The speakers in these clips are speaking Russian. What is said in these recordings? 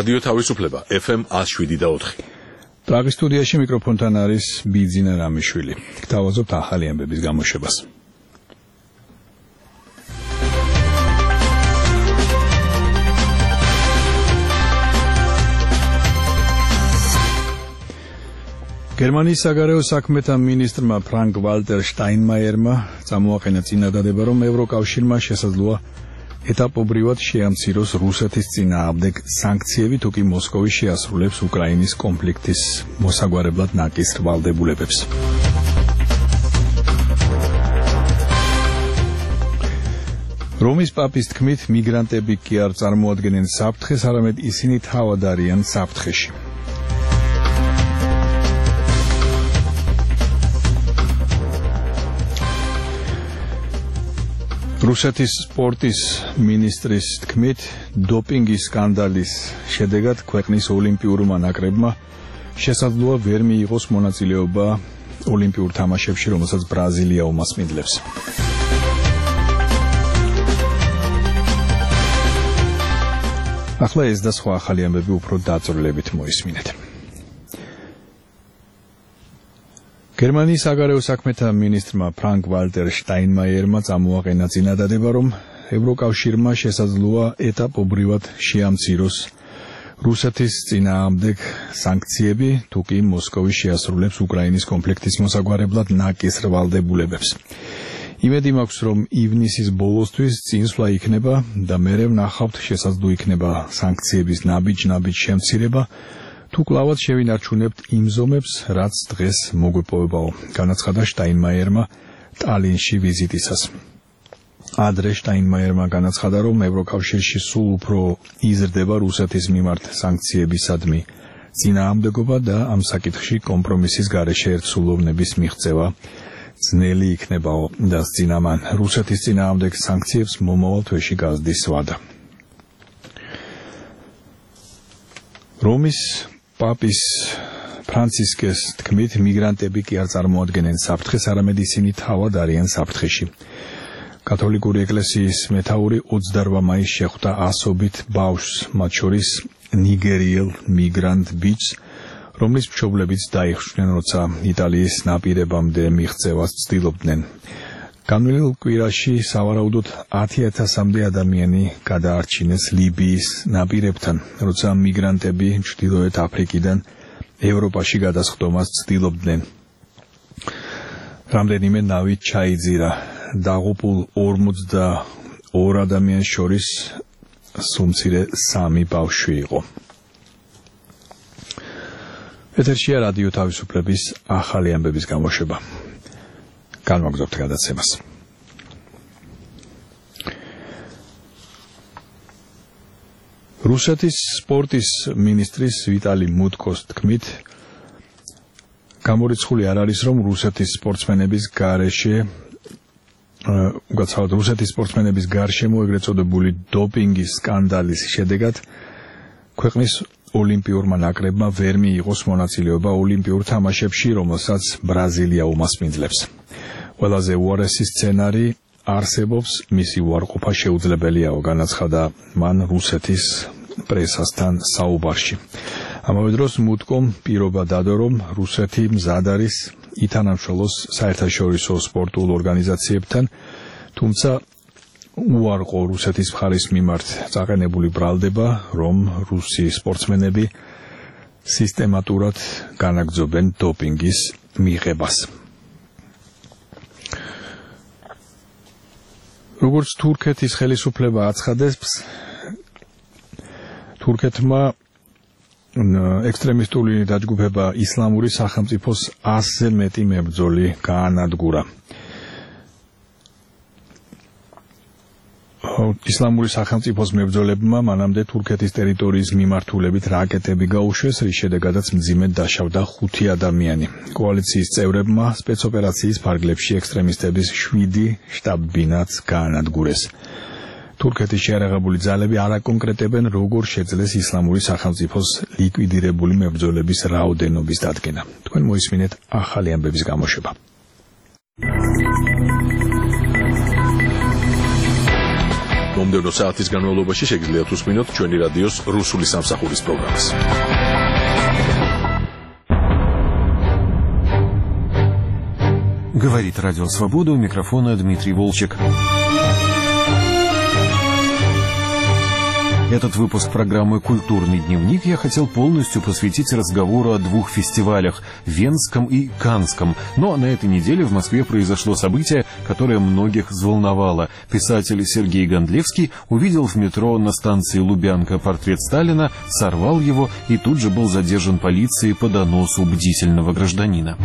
რადიო თავისუფლება FM 107.4. პრაღის სტუდიაში მიკროფონთან არის ბიძინა რამიშვილი. გთავაზობთ ახალი ამბების გამოშვებას. გერმანიის საგარეო საქმეთა მინისტრმა ფრანკ ვალტერ შტაინმაიერმა წამოაყენა წინადადება, რომ ევროკავშირმა შესაძლოა ეტაპობრივად შეამციროს რუსეთის წინააღმდეგ სანქციები, თუ კი მოსკოვი შეასრულებს უკრაინის კონფლიქტის მოსაგვარებლად ნაკისრ ვალდებულებებს. რომის პაპის თქმით, მიგრანტები კი არ წარმოადგენენ საფრთხეს, არამედ ისინი თავად არიან საფრთხეში. რუსეთის სპორტის მინისტრის თქმით, დოპინგის სკანდალის შედეგად ქვეყნის ოლიმპიურმა ნაკრებმა შესაძლოა ვერ მიიღოს მონაწილეობა ოლიმპიურ თამაშებში, რომელსაც ბრაზილია უმასპინძლებს. ახლა ეს და სხვა ახალი ამბები უფრო დაწვრილებით მოისმინეთ. გერმანიის საგარეო საქმეთა მინისტრმა ფრანკ ვალტერ შტაინმაიერმა წამოაყენა წინადადება, რომ ევროკავშირმა შესაძლოა ეტაპობრივად შეამციროს რუსეთის წინააღმდეგ სანქციები, თუ კი მოსკოვი შეასრულებს უკრაინის კონფლიქტის მოსაგვარებლად ნაკისრ ვალდებულებებს. იმედი მაქვს, რომ ივნისის ბოლოსთვის წინსვლა იქნება და მერე ვნახავთ, შესაძლო იქნება სანქციების ნაბიჯ შემცირება, თუ კლავად შევინარჩუნებთ იმ ზომებს, რაც დღეს მოგვეპოვებაო, განაცხადა შტაინმაიერმა ტალინში ვიზიტისას. ადრე შტაინმაიერმა განაცხადა, რომ ევროკავშირში სულ უფრო იზრდება რუსეთის მიმართ სანქციებისადმი წინააღმდეგობა და ამ საკითხში კომპრომისის გარეშე ერთსულოვნების მიღწევა ძნელი იქნებაო და წინამან რუსეთის წინააღმდეგ სანქციებს მომავალ თვეში გაზრდის ვადა. რომის პაპის ფრანცისკეს თქმით, მიგრანტები კი არ წარმოადგენენ საფრთხეს, არამედ ისინი თავად არიან საფრთხეში. კათოლიკური ეკლესიის მეთაური 28 მაისს შეხვდა ასობით ბავშვს, მათ შორის ნიგერიელ მიგრანტ ბიჭს, რომლის მშობლებიც დაიხსნენ, როცა იტალიის ნაპირებამდე მიღწევას ცდილობდნენ. განვლილ კვირაში სავარაუდოდ 10,000-მდე ადამიანი გადაარჩინეს ლიბიის ნაპირებთან, როცა მიგრანტები ჩრდილოეთ აფრიკიდან ევროპაში გადასხდომას ცდილობდნენ. რამდენიმე ნავი ჩაიძირა. დაღუპულ 42 ადამიანის შორის სუმცირე 3 ბავშვი იყო. ეთერშია რადიო თავისუფლების ახალი ამბების გამოშვება. განვაგრძობთ გადაცემას. რუსეთის სპორტის მინისტრის ვიტალი მუტკოს თქმით, გამორიცხული არ არის, რომ რუსეთის სპორტსმენების გარშემო ეგრეთ წოდებული დოპინგის სკანდალის შედეგად ქვეყნის ოლიმპიურმა ნაკრებმა ვერ მიიღოს მონაწილეობა ოლიმპიურ თამაშებში, რომელსაც ბრაზილია უმასპინძლებს. ყველაზე უარესი სცენარი არსებობს, მისი უარყოფა შეუძლებელიაო, განაცხადა მან რუსეთის პრესასთან საუბარში. ამავე დროს მუტკომ პირობა დადო, რომ რუსეთი მზად არის ითანამშრომლოს საერთაშორისო სპორტულ ორგანიზაციებთან, თუმცა უარყო რუსეთის მხარის მიმართ წაყენებული ბრალდება, რომ რუსი სპორტსმენები სისტემატურად განაგრძობენ დოპინგის მიღებას. როგორც თურქეთის ხელისუფლება აცხადებს, თურქეთმა ექსტრემისტული დაჯგუფება ისლამური სახელმწიფოს 100-ზე მეტი მებრძოლი გაანადგურა. ისლამური სახელმწიფოს მებრძოლებმა მანამდე თურქეთის ტერიტორიის მიმართულებით რაკეტები გაუშვეს, რის შედეგადაც მძიმედ დაშავდა 5 ადამიანი. კოალიციის წევრებმა სპეცოპერაციის ფარგლებში ექსტრემისტების 7 შტაბ-ბინაც გაანადგურეს. თურქეთის შეიარაღებული ძალები არ აკონკრეტებენ, როგორ შეძლეს ისლამური სახელმწიფოს ლიკვიდირებული მებრძოლების რაოდენობის დადგენა. თქვენ მოისმინეთ ახალი ამბების გამოშვება. მომდევნო საათის განმავლობაში შეგიძლიათ უსმინოთ ჩვენი რადიოს რუსული სამსახურის პროგრამას. Говорит Радио Свобода, у микрофона Дмитрий Волчек. Этот выпуск программы «Культурный дневник» я хотел полностью посвятить разговору о двух фестивалях – Венском и Каннском. Но на этой неделе в Москве произошло событие, которое многих взволновало. Писатель Сергей Гондлевский увидел в метро на станции Лубянка портрет Сталина, сорвал его и тут же был задержан полицией по доносу бдительного гражданина.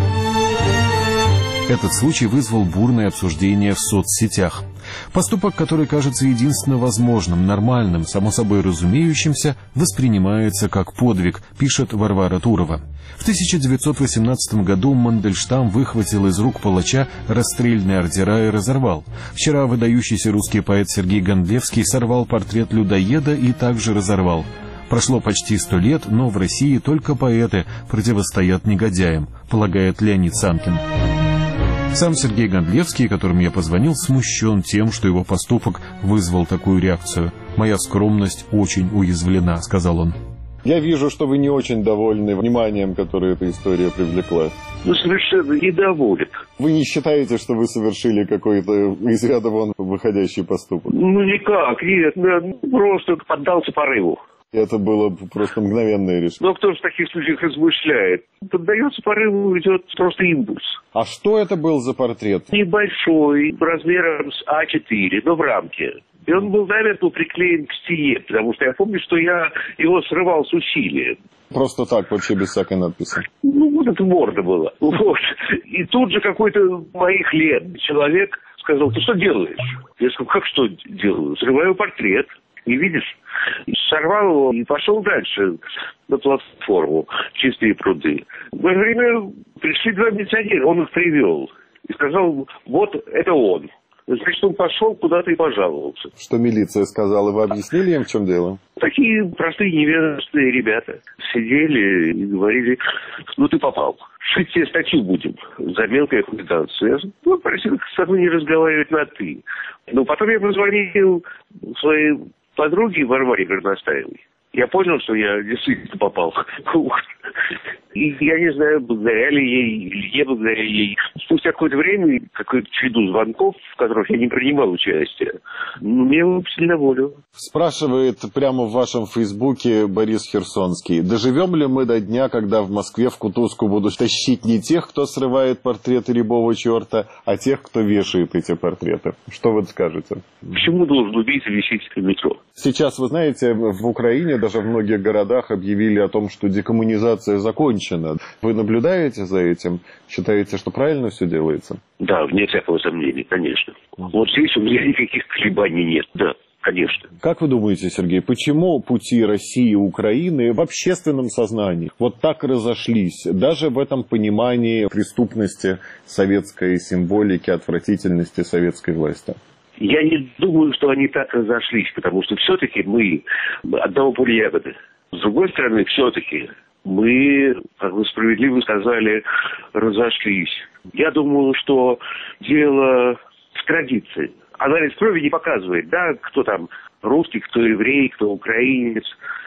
Этот случай вызвал бурное обсуждение в соцсетях. Поступок, который кажется единственно возможным, нормальным, само собой разумеющимся, воспринимается как подвиг, пишет Варвара Турова. В 1918 году Мандельштам выхватил из рук палача расстрельные ордера и разорвал. Вчера выдающийся русский поэт Сергей Гондлевский сорвал портрет людоеда и также разорвал. Прошло почти 100 лет, но в России только поэты противостоят негодяям, полагает Леонид Санкин. Сам Сергей Гондлевский, которому я позвонил, смущен тем, что его поступок вызвал такую реакцию. «Моя скромность очень уязвлена», — сказал он. Я вижу, что вы не очень довольны вниманием, которое эта история привлекла. Ну, совершенно недоволен. Вы не считаете, что вы совершили какой-то из ряда вон выходящий поступок? Ну, никак, нет, просто поддался порыву. Это было просто мгновенное решение. Но кто же в таких случаях размышляет? Поддается порыву, идет просто импульс. А что это был за портрет? Небольшой, размером с А4, но в рамке. И он был, наверное, приклеен к стене, потому что я помню, что я его срывал с усилием. Просто так, вообще без всякой надписи? Ну, вот это морда была. Вот. И тут же какой-то моих лет человек сказал: ты что делаешь? Я сказал: как что делаю? Срываю портрет. Не видишь? Сорвал его и пошел дальше на платформу «Чистые пруды». В это время пришли два милиционера, он их привел и сказал: вот это он. Значит, он пошел куда-то и пожаловался. Что милиция сказала? Вы объяснили им, в чем дело? Такие простые невежественные ребята сидели и говорили: ну ты попал. Шить тебе статью будем за мелкое хулиганство. Я просил со мной не разговаривать на «ты». Но потом я позвонил своей подруге Варваре Горностаевой. Я понял, что я действительно попал. И я не знаю, благодаря ли ей или не благодаря ей. Спустя какое-то время, какую-то череду звонков, в которых я не принимал участия, меня выпустили на волю. Спрашивает прямо в вашем фейсбуке Борис Херсонский: доживем ли мы до дня, когда в Москве в кутузку будут тащить не тех, кто срывает портреты рябого черта, а тех, кто вешает эти портреты? Что вы скажете? Почему должен убийца висеть в метро? Сейчас, вы знаете, в Украине, даже в многих городах объявили о том, что декоммунизация закончена. Вы наблюдаете за этим? Считаете, что правильно все делается? Да, вне всякого сомнения, конечно. Вот здесь у меня никаких колебаний нет, да. Конечно. Как вы думаете, Сергей, почему пути России и Украины в общественном сознании вот так разошлись, даже в этом понимании преступности советской символики, отвратительности советской власти? Я не думаю, что они так разошлись, потому что все-таки мы одного поля ягоды. С другой стороны, все-таки мы, как вы справедливо сказали, разошлись. Я думаю, что дело в традиции. Анализ крови не показывает, да, кто там русский, кто еврей, кто украинец.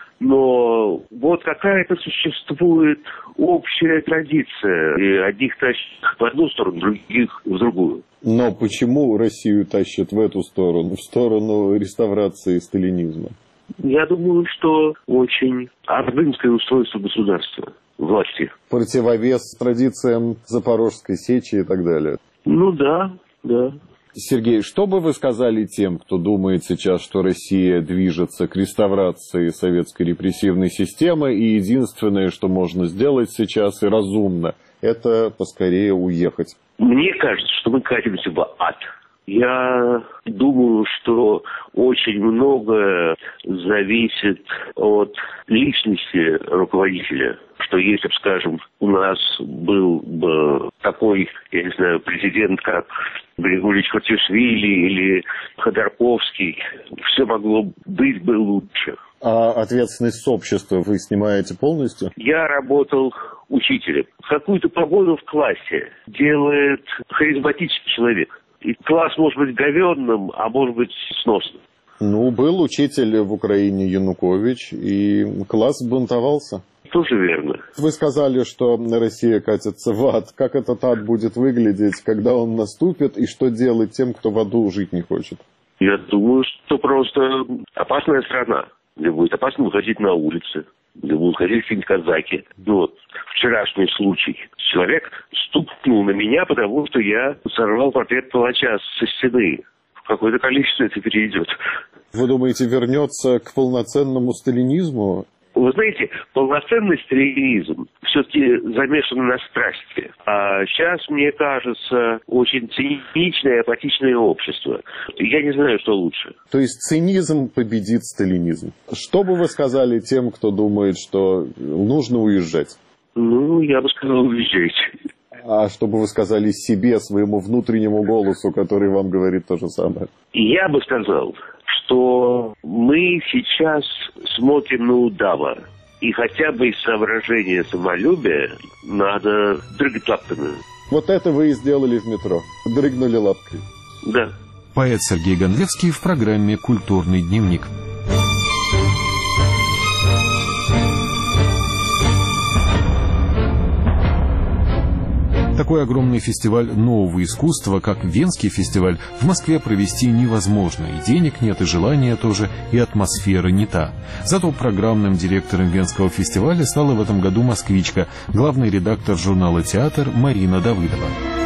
Но вот какая-то существует общая традиция. И одних тащат в одну сторону, других в другую. Но почему Россию тащат в эту сторону, в сторону реставрации сталинизма? Я думаю, что очень ордынское устройство государства, власти. Противовес традициям Запорожской сечи и так далее. Ну да, да. Сергей, что бы вы сказали тем, кто думает сейчас, что Россия движется к реставрации советской репрессивной системы, и единственное, что можно сделать сейчас и разумно, это поскорее уехать? Мне кажется, что мы катимся в ад. Я думаю, что очень многое зависит от личности руководителя. Что если бы, скажем, у нас был бы такой, я не знаю, президент, как Григорий Хатишвили или Ходорковский, все могло быть бы лучше. А ответственность с общества вы снимаете полностью? Я работал учителем. Какую-то погоду в классе делает харизматичный человек. И класс может быть говенным, а может быть сносным. Ну, был учитель в Украине Янукович, и класс бунтовался. Тоже верно. Вы сказали, что Россия катится в ад. Как этот ад будет выглядеть, когда он наступит, и что делать тем, кто в аду жить не хочет? Я думаю, что просто опасная страна, где будет опасно выходить на улицы, где будут ходить какие-нибудь казаки. Вот вчерашний случай. Человек стукнул на меня, потому что я сорвал портрет палача со стены. В какое-то количество это перейдет. Вы думаете, вернется к полноценному сталинизму? Вы знаете, полноценный сталинизм все-таки замешан на страсти. А сейчас, мне кажется, очень циничное и апатичное общество. Я не знаю, что лучше. То есть цинизм победит сталинизм. Что бы вы сказали тем, кто думает, что нужно уезжать? Ну, я бы сказал, уезжайте. А что бы вы сказали себе, своему внутреннему голосу, который вам говорит то же самое? Я бы сказал, что мы сейчас смотрим на удава. И хотя бы из соображения самолюбия надо дрыгать лапками. Вот это вы и сделали в метро. Дрыгнули лапкой. Да. Поэт Сергей Гондлевский в программе «Культурный дневник». Такой огромный фестиваль нового искусства, как Венский фестиваль, в Москве провести невозможно. И денег нет, и желания тоже, и атмосфера не та. Зато программным директором Венского фестиваля стала в этом году москвичка, главный редактор журнала «Театр» Марина Давыдова.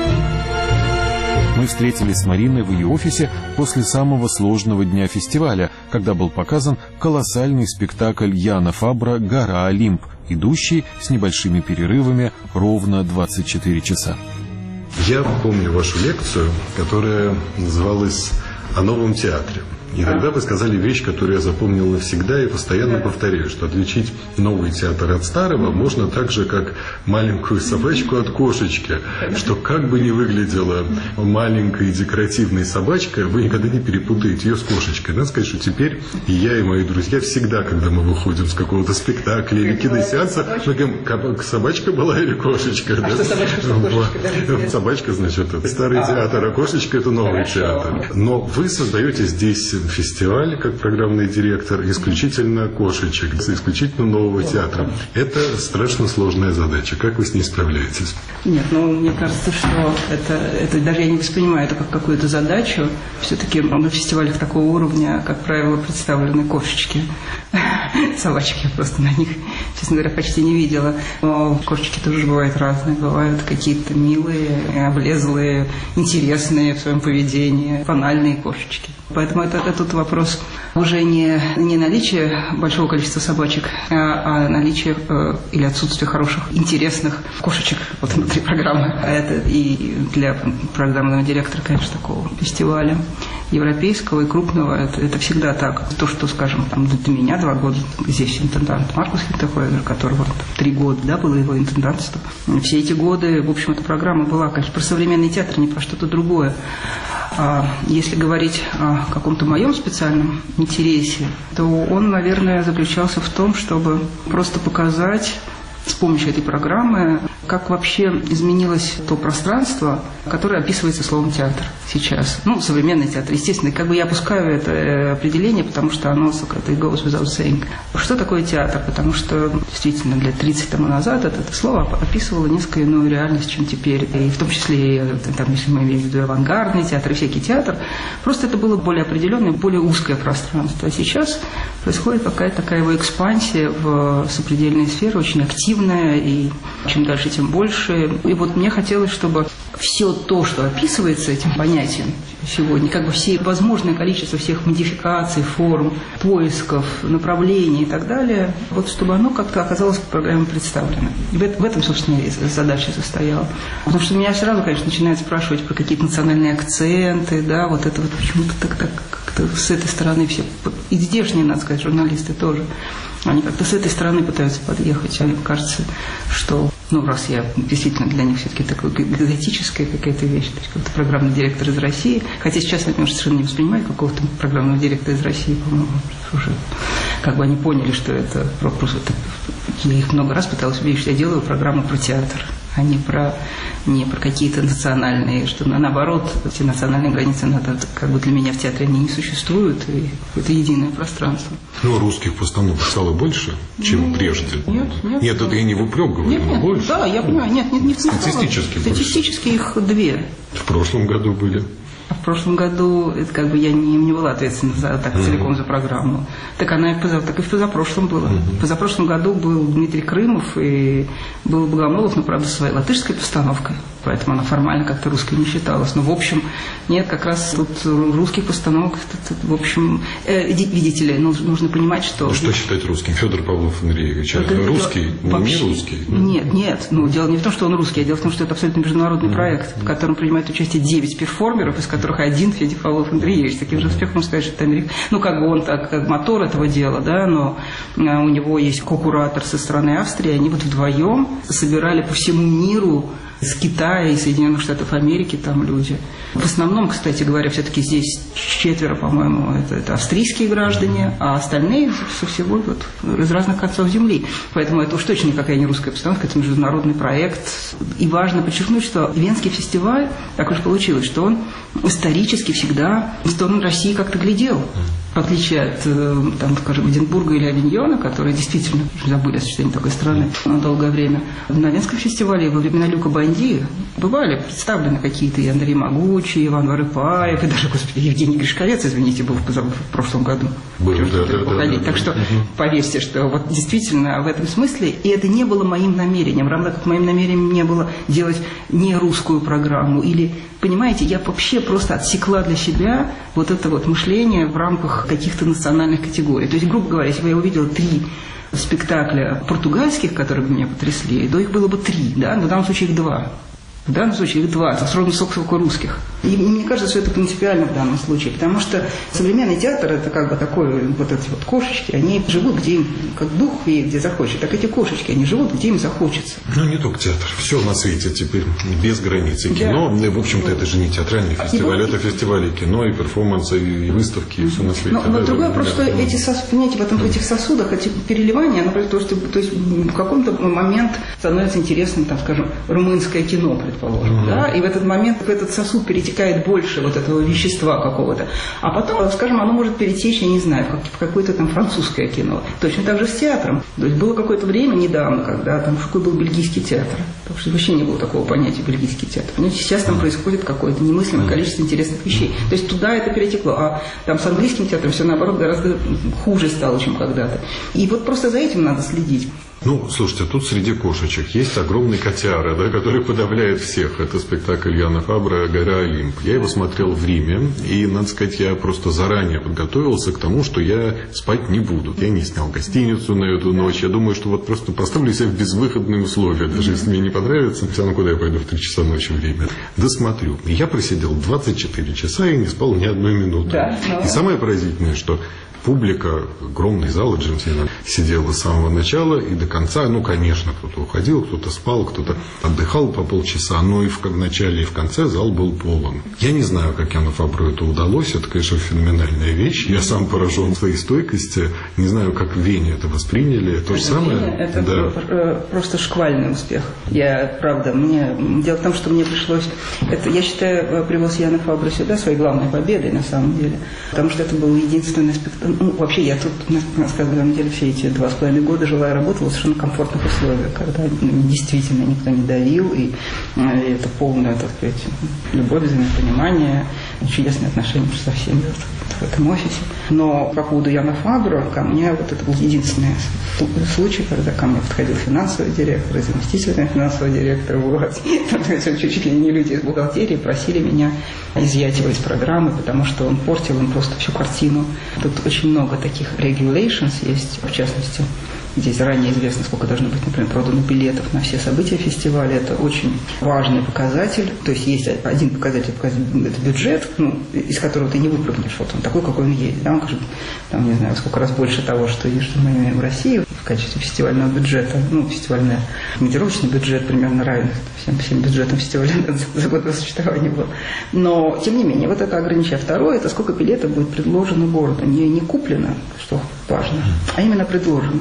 Мы встретились с Мариной в ее офисе после самого сложного дня фестиваля, когда был показан колоссальный спектакль Яна Фабра «Гора Олимп», идущий с небольшими перерывами ровно 24 часа. Я помню вашу лекцию, которая называлась «О новом театре». И тогда вы сказали вещь, которую я запомнил навсегда и постоянно повторяю, что отличить новый театр от старого можно так же, как маленькую собачку от кошечки, что как бы ни выглядела маленькая декоративная собачка, вы никогда не перепутаете ее с кошечкой. Надо сказать, что теперь и я, и мои друзья всегда, когда мы выходим с какого-то спектакля или киносеанса, мы говорим, собачка была или кошечка? Да? Что собачка, что кошечка? Да? Собачка, значит, это старый театр, а кошечка это новый театр. Но вы создаете здесь фестиваль, как программный директор, исключительно кошечек, исключительно нового театра. Это страшно сложная задача. Как вы с ней справляетесь? Нет, мне кажется, что это даже я не воспринимаю это как какую-то задачу. Все-таки на фестивалях такого уровня, как правило, представлены кошечки. Собачек я просто на них, честно говоря, почти не видела. Но кошечки тоже бывают разные. Бывают какие-то милые, облезлые, интересные в своем поведении, банальные кошечки. Поэтому это тут вопрос уже не наличия большого количества собачек, а наличие или отсутствие хороших, интересных кошечек вот внутри программы. Это и для программного директора, конечно, такого фестиваля европейского и крупного, это всегда так. То, что, скажем, там до меня 2 года здесь интендант Маркус Хинтехойвер, которого 3 года было его интендантство. Все эти годы, в общем, эта программа была, конечно, про современный театр, не про что-то другое. Если говорить о каком-то моем специальном интересе, то он, наверное, заключался в том, чтобы просто показать с помощью этой программы, как вообще изменилось то пространство, которое описывается словом «театр» сейчас. Современный театр, естественно. Как бы я опускаю это определение, потому что оно это goes without saying. Что такое театр? Потому что действительно лет 30 тому назад это слово описывало несколько иную реальность, чем теперь. И в том числе, если мы имеем в виду авангардный театр и всякий театр, просто это было более определенное, более узкое пространство. А сейчас происходит какая-то такая его экспансия в сопредельные сферы, очень активная, и чем дальше, тем больше. И вот мне хотелось, чтобы все то, что описывается этим понятием сегодня, как бы все возможное количество всех модификаций, форм, поисков, направлений и так далее, вот чтобы оно как-то оказалось в программе представлено. И в этом, собственно, задача состояла. Потому что меня сразу, конечно, начинают спрашивать про какие-то национальные акценты, да, вот это вот почему-то так как-то с этой стороны все, и здешние, надо сказать, журналисты тоже, они как-то с этой стороны пытаются подъехать. А мне кажется, что, раз я действительно для них все-таки такая экзотическая какая-то вещь, то есть какой-то программный директор из России, хотя сейчас они уже совершенно не воспринимают какого-то программного директора из России, по-моему, уже как бы они поняли, что это просто... Я их много раз пыталась убедить, что я делаю программу про театр, а не про какие-то национальные, что наоборот, эти национальные границы как бы для меня в театре они не существуют, и это единое пространство. Ну, русских постановок стало больше, чем прежде. Нет, это я не в упрек говорю, но больше. Да, я понимаю, нет, не в статистически больше. Статистически их 2. В прошлом году были. А в прошлом году это как бы я не была ответственна целиком за программу. Так она и в позапрошлом было. В позапрошлом году был Дмитрий Крымов и был Богомолов, но, правда, со своей латышской постановкой. Поэтому она формально как-то русской не считалась. Но, в общем, нет, как раз тут русских постановок, в общем, видите ли, нужно понимать, что... Что считать русским? Федор Павлов Андреевич, русский, вообще, не русский? Нет, дело не в том, что он русский, а дело в том, что это абсолютно международный проект, в котором принимает участие 9 перформеров, из которых один Федор Павлов Андреевич. Таким же успехом можно сказать, что это Америка. Ну, как бы он как мотор этого дела, да, но у него есть ко-куратор со стороны Австрии, они вот вдвоем собирали по всему миру, из Китая и Соединенных Штатов Америки там люди. В основном, кстати говоря, все-таки здесь 4, по-моему, это австрийские граждане, а остальные со всего из разных концов земли. Поэтому это уж точно никакая не русская постановка, это международный проект. И важно подчеркнуть, что Венский фестиваль, так уж получилось, что он исторически всегда в сторону России как-то глядел. В отличие от, там, скажем, Эдинбурга или Авиньона, которые действительно забыли о существовании такой страны на долгое время. На Венском фестивале во времена Люка Бонди бывали представлены какие-то и Андрей Могучий, Иван Варыпаев, и даже, господи, Евгений Гришковец, извините, был в прошлом году. Да. Так что поверьте, что вот действительно в этом смысле, и это не было моим намерением, равно как моим намерением не было делать не русскую программу, или, понимаете, я вообще просто отсекла для себя вот это вот мышление в рамках каких-то национальных категорий. То есть, грубо говоря, если бы я увидела 3 спектакля португальских, которые бы меня потрясли, то их было бы 3, да, но в данном случае их 2. В данном случае их 2, это ровно сколько русских. И мне кажется, что это принципиально в данном случае, потому что современный театр, это как бы такой, вот эти вот кошечки, они живут, где им, как дух веет, где захочет, так эти кошечки, они живут, где им захочется. Ну, не только театр, все на свете теперь без границ. И кино, да. В общем-то, это же не театральный фестиваль, это фестиваль и кино, и перформансы, и выставки, и все на свете. Но другое просто, что эти, понимаете, в этих сосудах, эти переливания, например, то есть в каком-то момент становится интересным, там, скажем, румынское кино, предположим, да, и в этот момент в этот сосуд перетекает больше вот этого вещества какого-то. А потом, скажем, оно может перетечь, я не знаю, в какое-то там французское кино. Точно так же с театром. То есть было какое-то время недавно, когда там какой был бельгийский театр. Потому что вообще не было такого понятия бельгийский театр. Понимаете, сейчас там происходит какое-то немыслимое количество интересных вещей. То есть туда это перетекло. А там с английским театром все наоборот гораздо хуже стало, чем когда-то. И вот просто за этим надо следить. Ну, слушайте, тут среди кошечек есть огромный котяра, да, который подавляет всех. Это спектакль Яна Фабра «Гора Олимп». Я его смотрел в Риме, и, надо сказать, я просто заранее подготовился к тому, что я спать не буду. Я не снял гостиницу на эту ночь. Я думаю, что вот просто поставлю себя в безвыходные условия. Даже если мне не понравится, все равно куда я пойду в 3 часа ночи в Риме. Досмотрю. И я просидел 24 часа и не спал ни одной минуты. Да, и самое поразительное, что публика, огромный зал, Джемсина, сидела с самого начала и до конца. Ну, конечно, кто-то уходил, кто-то спал, кто-то отдыхал по полчаса, но и в начале, и в конце зал был полон. Я не знаю, как Яну Фабру это удалось. Это, конечно, феноменальная вещь. Я сам поражен своей стойкости. Не знаю, как в Вене это восприняли. То же самое. Это просто шквальный успех. Я, правда, дело в том, что мне пришлось... Это, я считаю, привоз Яны Фабры сюда своей главной победой, на самом деле. Потому что это был единственный спектакль. Ну, вообще, я тут, на самом деле, все эти 2,5 года жила и работала в совершенно комфортных условиях, когда действительно никто не давил, и это полное, так сказать, любовь, взаимопонимание, чудесные отношения со всеми в этом офисе. Но по поводу Яна Фабра, ко мне вот это был единственный случай, когда ко мне подходил финансовый директор, заместитель финансового директора, вот, чуть ли не люди из бухгалтерии просили меня изъять его из программы, потому что он портил им просто всю картину. Тут очень много таких regulations есть, в частности, здесь заранее известно, сколько должно быть, например, продано билетов на все события фестиваля. Это очень важный показатель. То есть есть один показатель, это бюджет, из которого ты не выпрыгнешь. Вот он такой, какой он есть. Да? Он, там, не знаю, сколько раз больше того, что мы имеем в России в качестве фестивального бюджета. Фестивальный командировочный бюджет примерно равен всем бюджетам фестиваля за год существования был. Но, тем не менее, вот это ограничение. Второе, это сколько билетов будет предложено городу. Не куплено, что важно, а именно предложено. Город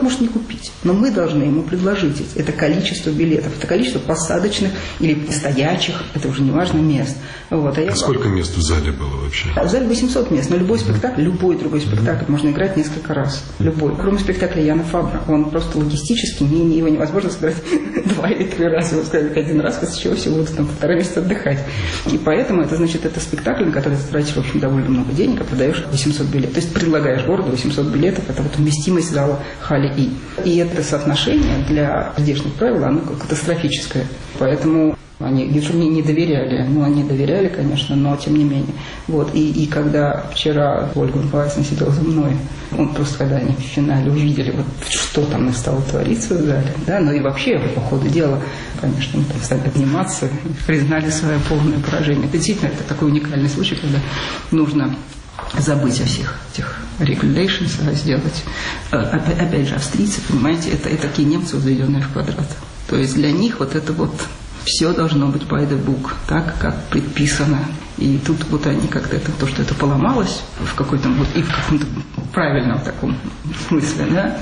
Человек может не купить, но мы должны ему предложить это количество билетов, это количество посадочных или стоячих, это уже не важно, мест. Вот. А сколько мест в зале было вообще? В зале 800 мест, но любой спектакль, любой другой спектакль можно играть несколько раз. Любой. Кроме спектакля Яна Фабра. Он просто логистически, его невозможно сыграть 2 или 3 раза. Его сказали 1 раз, после чего все будут там 1,5 месяца отдыхать. И поэтому это значит, это спектакль, на который ты тратишь, в общем, довольно много денег, а продаешь 800 билетов. То есть предлагаешь городу 800 билетов, это вот вместимость зала Халли И. И это соотношение для здешних правил, оно катастрофическое. Поэтому они мне не доверяли. Ну, они доверяли, конечно, но тем не менее. Вот. И когда вчера Ольга Николаевна сидела за мной, он просто, когда они в финале увидели, вот, что там стало твориться в зале, да, ну и вообще, по ходу дела, конечно, мы там стали обниматься, признали свое полное поражение. Это действительно это такой уникальный случай, когда нужно забыть о всех этих regulations, сделать. Опять же, австрийцы, понимаете, это такие немцы, возведенные в квадрат. То есть для них вот это вот все должно быть by the book, так, как предписано. И тут вот они как-то то, что это поломалось в какой-то вот и в каком-то правильном таком смысле, да,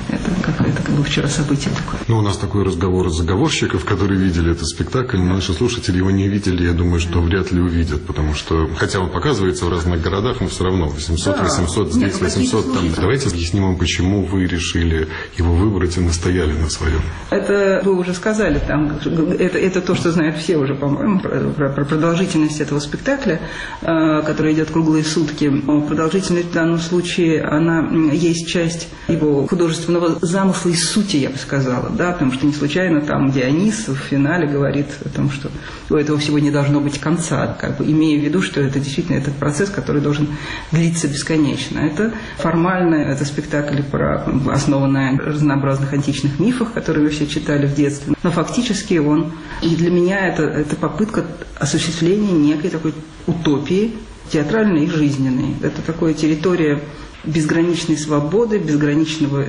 это как бы вчера событие такое. Ну, у нас такой разговор заговорщиков, которые видели этот спектакль, но наши слушатели его не видели, я думаю, что вряд ли увидят, потому что, хотя он показывается в разных городах, но все равно 800, да. 800, здесь 800, там. Давайте объясним вам, почему вы решили его выбрать и настояли на своем. Это вы уже сказали, там, это то, что знают все уже, по-моему, про продолжительность этого спектакля, который идет круглые сутки. Продолжительность в данном случае, она есть часть его художественного замысла и сути, я бы сказала, да, потому что не случайно там Дионис в финале говорит о том, что у этого всего не должно быть конца, как бы имея в виду, что это действительно этот процесс, который должен длиться бесконечно. Это формально, это спектакль, основанный на разнообразных античных мифах, которые вы все читали в детстве, но фактически он, и для меня это попытка осуществления некой такой утопии театральной и жизненной. Это такая территория безграничной свободы, бесконечного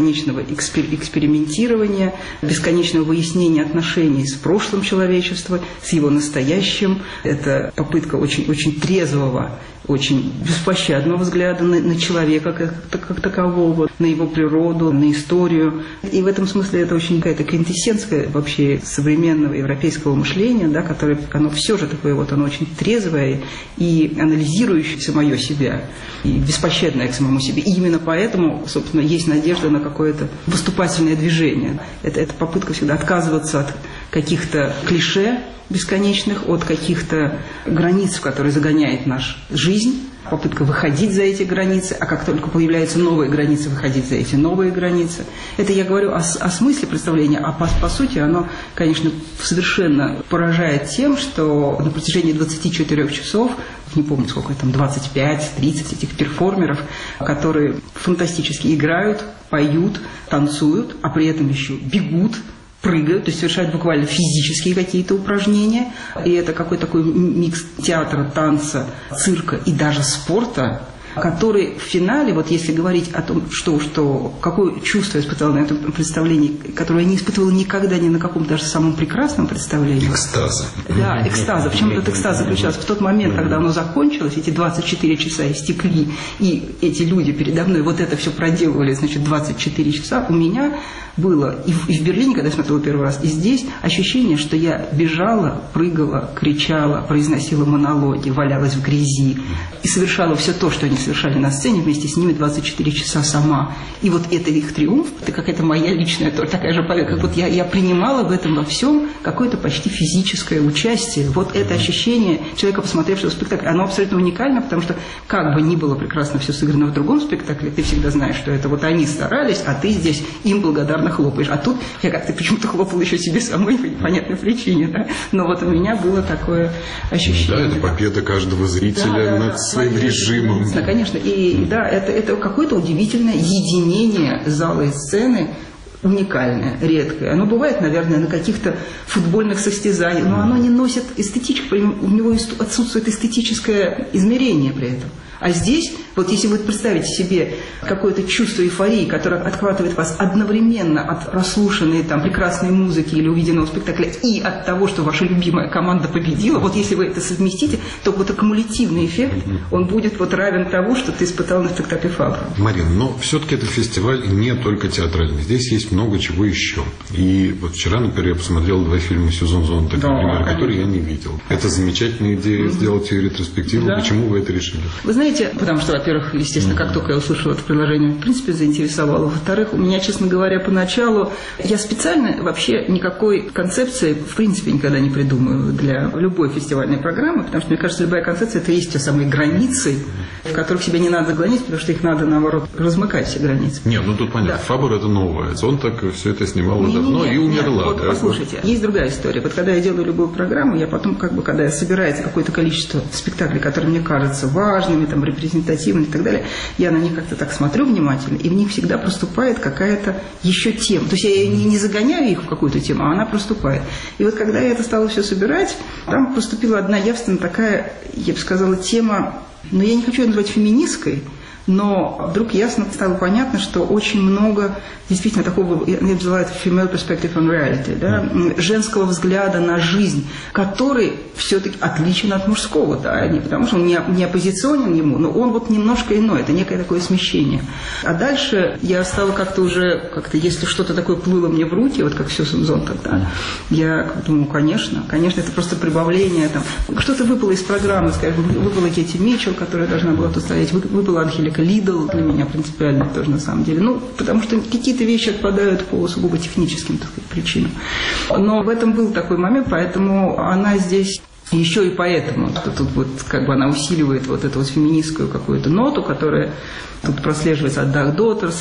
экспериментирования, бесконечного выяснения отношений с прошлым человечества, с его настоящим. Это попытка очень, очень трезвого, очень беспощадного взгляда на человека как такового, на его природу, на историю. И в этом смысле это очень какая-то квинтэссенция вообще современного европейского мышления, да, которое оно все же такое вот, оно очень трезвое и анализирующее самое себя, и беспощадное к самому себе. И именно поэтому, собственно, есть надежда на какое-то поступательное движение. Это попытка всегда отказываться от каких-то клише бесконечных, от каких-то границ, в которые загоняет наша жизнь, попытка выходить за эти границы, а как только появляются новые границы, выходить за эти новые границы. Это я говорю о смысле представления, а по сути оно, конечно, совершенно поражает тем, что на протяжении 24 часов, не помню сколько там, 25-30 этих перформеров, которые фантастически играют, поют, танцуют, а при этом еще бегут, прыгают, то есть совершают буквально физические какие-то упражнения. И это какой-то такой микс театра, танца, цирка и даже спорта, который в финале, вот если говорить о том, какое чувство я испытала на этом представлении, которое я не испытывала никогда ни на каком даже самом прекрасном представлении. Экстаза. Да, экстаза. Причем этот экстаз заключался в тот момент, когда оно закончилось, эти 24 часа истекли, и эти люди передо мной вот это все проделывали, значит, 24 часа, у меня было и в Берлине, когда я смотрела первый раз, и здесь ощущение, что я бежала, прыгала, кричала, произносила монологи, валялась в грязи и совершала все то, что они совершали на сцене вместе с ними 24 часа сама. И вот это их триумф, это какая-то моя личная такая же победа, как вот я принимала в этом во всем какое-то почти физическое участие. Вот это ощущение человека, посмотревшего спектакль, оно абсолютно уникально, потому что как бы ни было прекрасно все сыграно в другом спектакле, ты всегда знаешь, что это вот они старались, а ты здесь им благодарна хлопаешь. А тут я как-то почему-то хлопала еще себе самой по непонятной причине. Да? Но вот у меня было такое ощущение. Да, это победа каждого зрителя над своим режимом. Да, конечно. И да, это какое-то удивительное единение зала и сцены, уникальное, редкое. Оно бывает, наверное, на каких-то футбольных состязаниях, но оно не носит эстетическое, у него отсутствует эстетическое измерение при этом. А здесь, вот если вы представите себе какое-то чувство эйфории, которое отхватывает вас одновременно от прослушанной там прекрасной музыки или увиденного спектакля и от того, что ваша любимая команда победила, вот если вы это совместите, то вот аккумулятивный эффект, он будет вот равен тому, что ты испытал на спектакле Фабра. Марина, но все-таки это фестиваль не только театральный. Здесь есть много чего еще. И вот вчера, например, я посмотрел 2 фильма Сьюзан Зонтаг, например, которые я не видел. Это замечательная идея сделать ее ретроспективу. Да. Почему вы это решили? Вы знаете, потому что, во-первых, естественно, как только я услышала это предложение, в принципе, заинтересовало. Во-вторых, у меня, честно говоря, поначалу я специально вообще никакой концепции, в принципе, никогда не придумаю для любой фестивальной программы, потому что, мне кажется, любая концепция – это и есть те самые границы, в которых себя не надо загонять, потому что их надо, наоборот, размыкать, все границы. Нет, ну тут понятно. Да. Фабр – это новое. Зонтаг все это снимала давно и умерла. Вот, да? Послушайте, есть другая история. Вот когда я делаю любую программу, я потом, когда собирается какое-то количество спектаклей, которые мне кажутся важными, там, репрезентативными и так далее, я на них как-то так смотрю внимательно, и в них всегда проступает какая-то еще тема. То есть я не загоняю их в какую-то тему, а она проступает. И вот когда я это стала все собирать, там поступила одна явственно такая, я бы сказала, тема, но я не хочу ее называть феминистской, но вдруг ясно стало понятно, что очень много действительно такого, я называю это female perspective on reality, да, женского взгляда на жизнь, который все-таки отличен от мужского, да, не потому что он не оппозиционен ему, но он вот немножко иной, это некое такое смещение. А дальше я стала как-то уже, если что-то такое плыло мне в руки, вот как Сьюзан Зонтаг, да, я думаю, конечно, это просто прибавление, там, что-то выпало из программы, скажем, выпала Кэти Митчелл, которая должна была тут стоять, выпала Анхелика Лидл, для меня принципиально тоже на самом деле. Ну, потому что какие-то вещи отпадают по сугубо техническим, так сказать, причинам. Но в этом был такой момент, поэтому она здесь еще и поэтому, что тут вот она усиливает вот эту вот феминистскую какую-то ноту, которая тут прослеживается от Дах Доттерс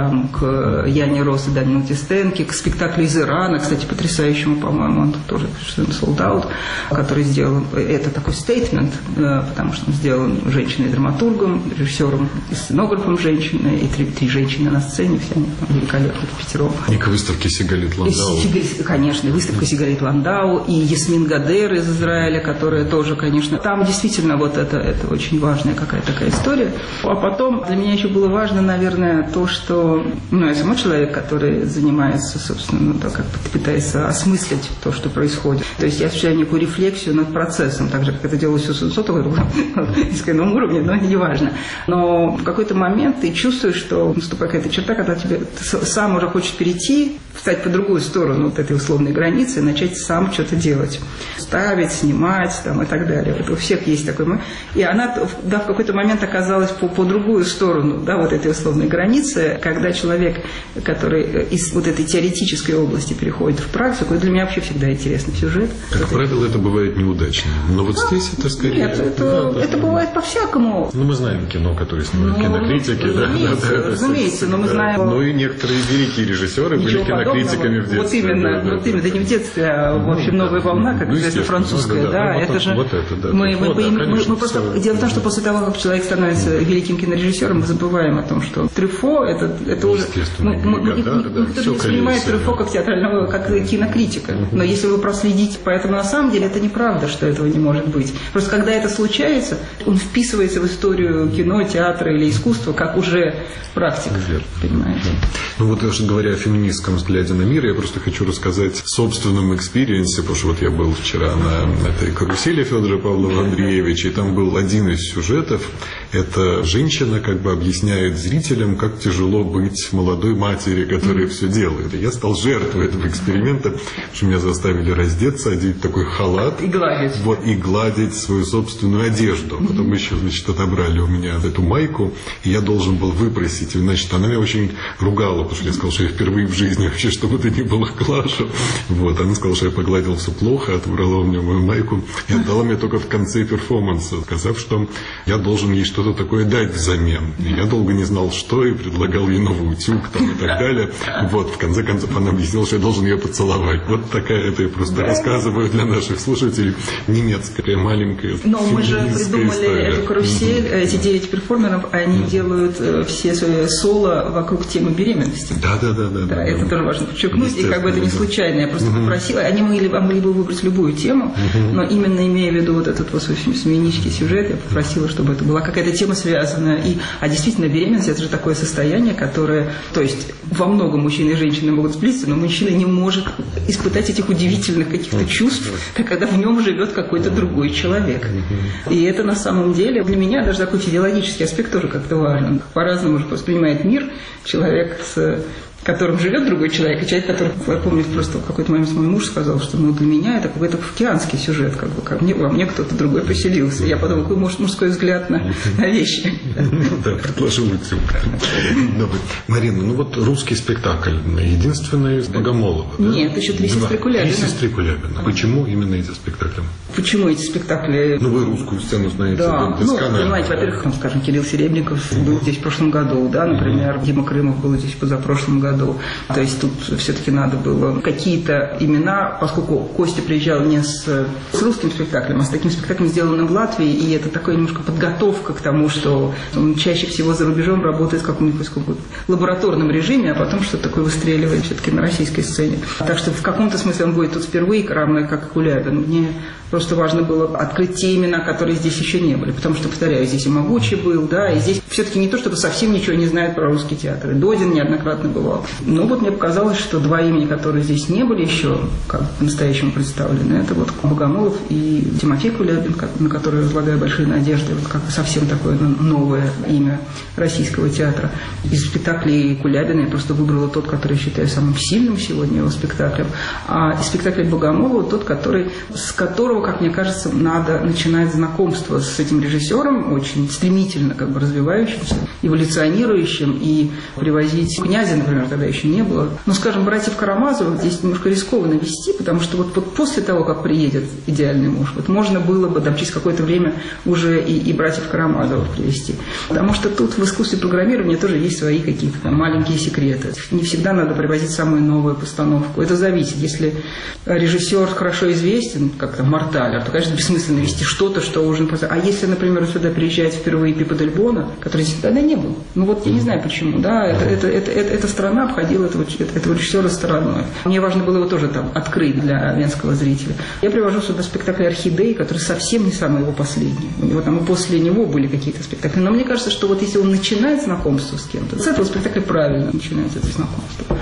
к Яне Росс и Данилу Тистенке, к спектаклю из Ирана, кстати, потрясающему, по-моему, он тут тоже sold out, который сделан, это такой стейтмент, потому что он сделан женщиной-драматургом, режиссером и сценографом женщиной, и три женщины на сцене, все они там великолепны, пятером. И к выставке Сигалит Ландау. Конечно, выставка Сигалит Ландау, и Ясмин Гадер из Израиля, которая тоже, конечно, там действительно вот это очень важная какая-то такая история. А потом для меня еще было важно, наверное, то, что я сама человек, который занимается, собственно, как пытается осмыслить то, что происходит. То есть я осуществляю некую рефлексию над процессом, так же, как это делаю Сьюзан Зонтаг, на исконном уровне, но не важно. Но в какой-то момент ты чувствуешь, что наступает какая-то черта, когда ты сам уже хочешь перейти, встать по другую сторону вот этой условной границы и начать сам что-то делать. Ставить, снимать там, и так далее. Вот у всех есть такой момент. И она в какой-то момент оказалась по другую сторону, да, вот этой условной границы, когда человек, который из вот этой теоретической области переходит в практику, это для меня вообще всегда интересный сюжет. Как правило, это бывает неудачно. Но вот здесь это скорее... Нет, это бывает по-всякому. Ну, мы знаем кино, которое снимают кинокритики. Разумеется, но мы знаем... Ну, и некоторые великие режиссеры были кинокритиками в детстве. Вот именно, это не в детстве, а в общем «Новая волна», как известно, французская, да, это же... Дело в том, что после того, как человек становится великим кинорежиссером, мы забываем о том, что Трюфо это уже... Никто не воспринимает Трюфо как театрального, как кинокритика. Но если вы проследите, поэтому на самом деле это неправда, что этого не может быть. Просто когда это случается, он вписывается в историю кино, театра или искусства, как уже практик. Понимаете? Ну вот, говоря о феминистском взгляде на мир, я просто хочу рассказать о собственном экспириенсе, потому что вот я был вчера на этой карусели Федора Павлова Андреевича, и там был один из сюжетов. Это женщина объясняет зрителям, как тяжело быть молодой матери, которая все делает. И я стал жертвой этого эксперимента, что меня заставили раздеться, одеть такой халат. И гладить. Вот, и гладить свою собственную одежду. Потом еще, отобрали у меня эту майку, и я должен был выпросить. И, она меня очень ругала, потому что я сказал, что я впервые в жизни вообще, что бы то ни было, глажу. Вот, она сказала, что я погладил все плохо, отобрала у меня мою майку и отдала мне только в конце перформанса, сказав, что я должен ей что-то такое дать взамен. И я долго не знал, что, и предлагал ей новый утюг и так далее. Вот, в конце концов, она объяснила, что я должен ее поцеловать. Вот такая, это я просто рассказываю для наших слушателей, немецкая маленькая. Но мы же придумали эту карусель, эти 9 перформеров, они делают все свои соло вокруг темы беременности. Да. Это тоже важно подчеркнуть, и это не случайно. Я просто попросила, они могли бы выбрать любую тему, Но именно имея в виду вот этот вот сменический сюжет, я попросила, чтобы это была какая-то тема связанная. А действительно, беременность – это же такое состояние, которое... То есть во многом мужчины и женщины могут сплиться, но мужчина не может испытать этих удивительных каких-то чувств, когда в нем живет какой-то другой человек. И это на самом деле для меня даже такой физиологический аспект тоже как-то важен. По-разному же воспринимает мир человек, с которым живет другой человек, и человек, который, я помню, просто в какой-то момент мой муж сказал, что для меня это какой-то океанский сюжет, во мне кто-то другой поселился. Я подумала, какой мужской взгляд на вещи. Да, предложил идти. Марина, русский спектакль единственный из Богомолова, да? Нет, еще «Три сестры Кулябина». «Три сестры Кулябина». Почему именно эти спектакли? Почему эти спектакли? Вы русскую сцену знаете досконально. Понимаете, во-первых, скажем, Кирилл Серебряков был здесь в прошлом году, да, например, Дима Крымов был здесь позапрошлом году. То есть тут все-таки надо было какие-то имена, поскольку Костя приезжал не с русским спектаклем, а с таким спектаклем, сделанным в Латвии, и это такая немножко подготовка к тому, что он чаще всего за рубежом работает в каком-нибудь лабораторном режиме, а потом что-то такое выстреливает все-таки на российской сцене. Так что в каком-то смысле он будет тут впервые, равно как и Кулябин. Мне просто важно было открыть те имена, которые здесь еще не были, потому что, повторяю, здесь и Могучий был, да, и здесь все-таки не то, чтобы совсем ничего не знают про русский театр. И Додин неоднократно бывал. Но мне показалось, что два имени, которые здесь не были еще как по-настоящему представлены, это Богомолов и Тимофей Кулябин, на который я возлагаю большие надежды, как совсем такое новое имя российского театра. Из спектаклей Кулябина я просто выбрала тот, который я считаю самым сильным сегодня его спектаклем, а из спектаклей Богомолова тот, с которого, как мне кажется, надо начинать знакомство с этим режиссером, очень стремительно развивающимся, эволюционирующим, и привозить князя, например, тогда еще не было. Но, скажем, братьев Карамазовых здесь немножко рискованно вести, потому что после того, как приедет идеальный муж, можно было бы через какое-то время уже и братьев Карамазовых привести. Потому что тут в искусстве программирования тоже есть свои какие-то маленькие секреты. Не всегда надо привозить самую новую постановку. Это зависит. Если режиссер хорошо известен, как Морталер, то, конечно, бессмысленно вести что-то, что уже... А если, например, сюда приезжает впервые Пиппо дель Боно, который здесь тогда не был. Я не знаю почему, да, эта страна обходила этого режиссера стороной. Мне важно было его тоже открыть для венского зрителя. Я привожу сюда спектакли «Орхидеи», который совсем не самый его последний. У него и после него были какие-то спектакли. Но мне кажется, что если он начинает знакомство с кем-то, с этого спектакля правильно начинается это знакомство.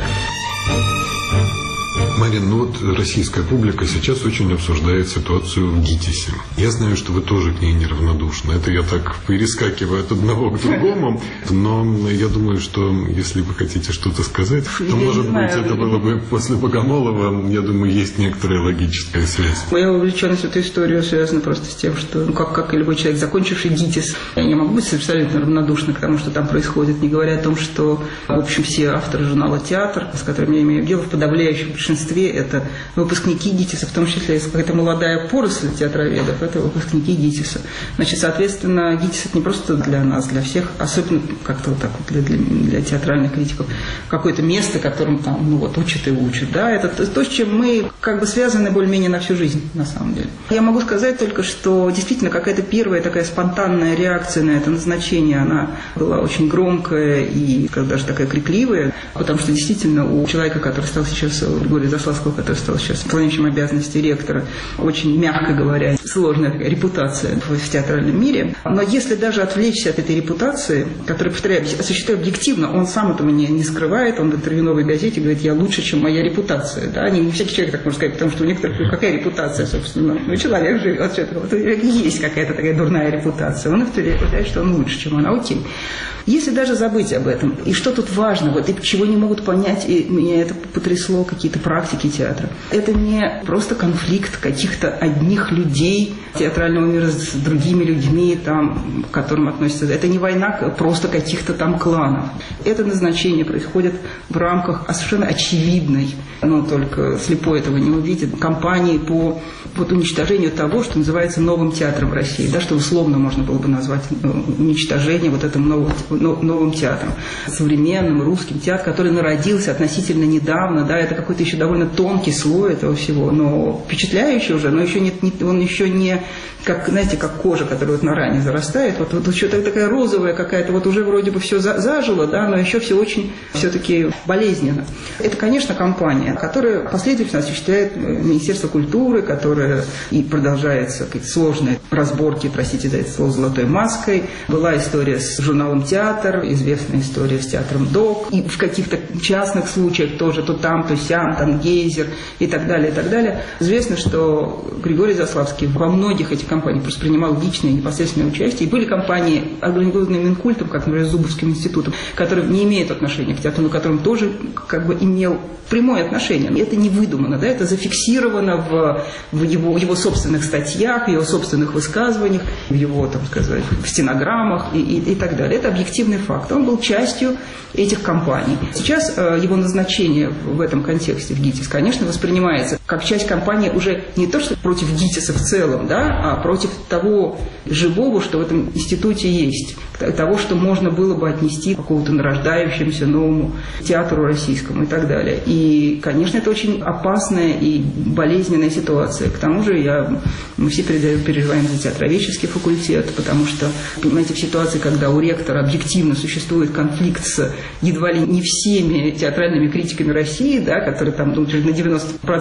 Марин, российская публика сейчас очень обсуждает ситуацию в ГИТИСе. Я знаю, что вы тоже к ней неравнодушны. Это я так перескакиваю от одного к другому. Но я думаю, что если вы хотите что-то сказать, то, может быть, это было бы после Богомолова. Я думаю, есть некоторая логическая связь. Моя увлеченность в эту историю связана просто с тем, что, как и любой человек, закончивший ГИТИС, я не могу быть абсолютно равнодушна к тому, что там происходит, не говоря о том, что, в общем, все авторы журнала «Театр», с которыми я имею дело, в подавляющем большинстве это выпускники ГИТИСа, в том числе какая-то молодая поросль театроведов, это выпускники ГИТИСа. Значит, соответственно, ГИТИС это не просто для нас, для всех, особенно как-то для театральных критиков, какое-то место, которым учат и учат. Да? Это то, с чем мы связаны более-менее на всю жизнь, на самом деле. Я могу сказать только, что действительно какая-то первая такая спонтанная реакция на это назначение, она была очень громкая и даже такая крикливая, потому что действительно у человека, который стал сейчас, Григория Заславского, который стал сейчас исполняющим обязанности ректора, очень, мягко говоря, сложная такая репутация в театральном мире. Но если даже отвлечься от этой репутации, которая, повторяю, осуществляет объективно, он сам этого не скрывает, он в интервью «Новой газете» говорит: я лучше, чем моя репутация. Да? Не всякий человек так может сказать, потому что у некоторых какая репутация, собственно. Человек живет, что-то, есть какая-то такая дурная репутация. Он утверждает, что он лучше, чем она. Окей. Если даже забыть об этом, и что тут важно, и чего не могут понять, и меня это потрясло, какие-то практики театра, это не просто конфликт каких-то одних людей театрального мира с другими людьми, к которым относятся. Это не война просто каких-то кланов. Это назначение происходит в рамках совершенно очевидной, но только слепой этого не увидит, кампании по уничтожению того, что называется новым театром в России, да, что условно можно было бы назвать уничтожение этим новым театром, современным русским театром, который народился относительно недавно, да, это какой-то еще довольно довольно тонкий слой этого всего, но впечатляющий уже, но еще он еще не, как, знаете, как кожа, которая вот на ране зарастает, вот еще такая розовая какая-то, вот уже вроде бы все зажило, да, но еще все очень все-таки болезненно. Это, конечно, компания, которая последовательно осуществляет Министерство культуры, которая и продолжается сложные разборки, простите за это слово, «Золотой маской». Была история с журналом «Театр», известная история с театром «Док», и в каких-то частных случаях тоже то там, то сям, там «Гейзер» и так далее, и так далее. Известно, что Григорий Заславский во многих этих компаниях просто принимал личное непосредственное участие. И были компании, организованные Минкультом, как, например, Зубовским институтом, которые не имеют отношения к театру, но которым тоже как бы имел прямое отношение. Это не выдумано, да, это зафиксировано в его собственных статьях, в его собственных высказываниях, в его, там сказать, в стенограммах и так далее. Это объективный факт. Он был частью этих компаний. Сейчас его назначение в этом контексте в ГИТИС, конечно, воспринимается как часть компании уже не то, что против ГИТИСа в целом, да, а против того живого, что в этом институте есть, того, что можно было бы отнести к какому-то нарождающемуся новому театру российскому и так далее. И, конечно, это очень опасная и болезненная ситуация. К тому же мы все переживаем за театроведческий факультет, потому что, понимаете, в ситуации, когда у ректора объективно существует конфликт с едва ли не всеми театральными критиками России, да, которые там на 90%,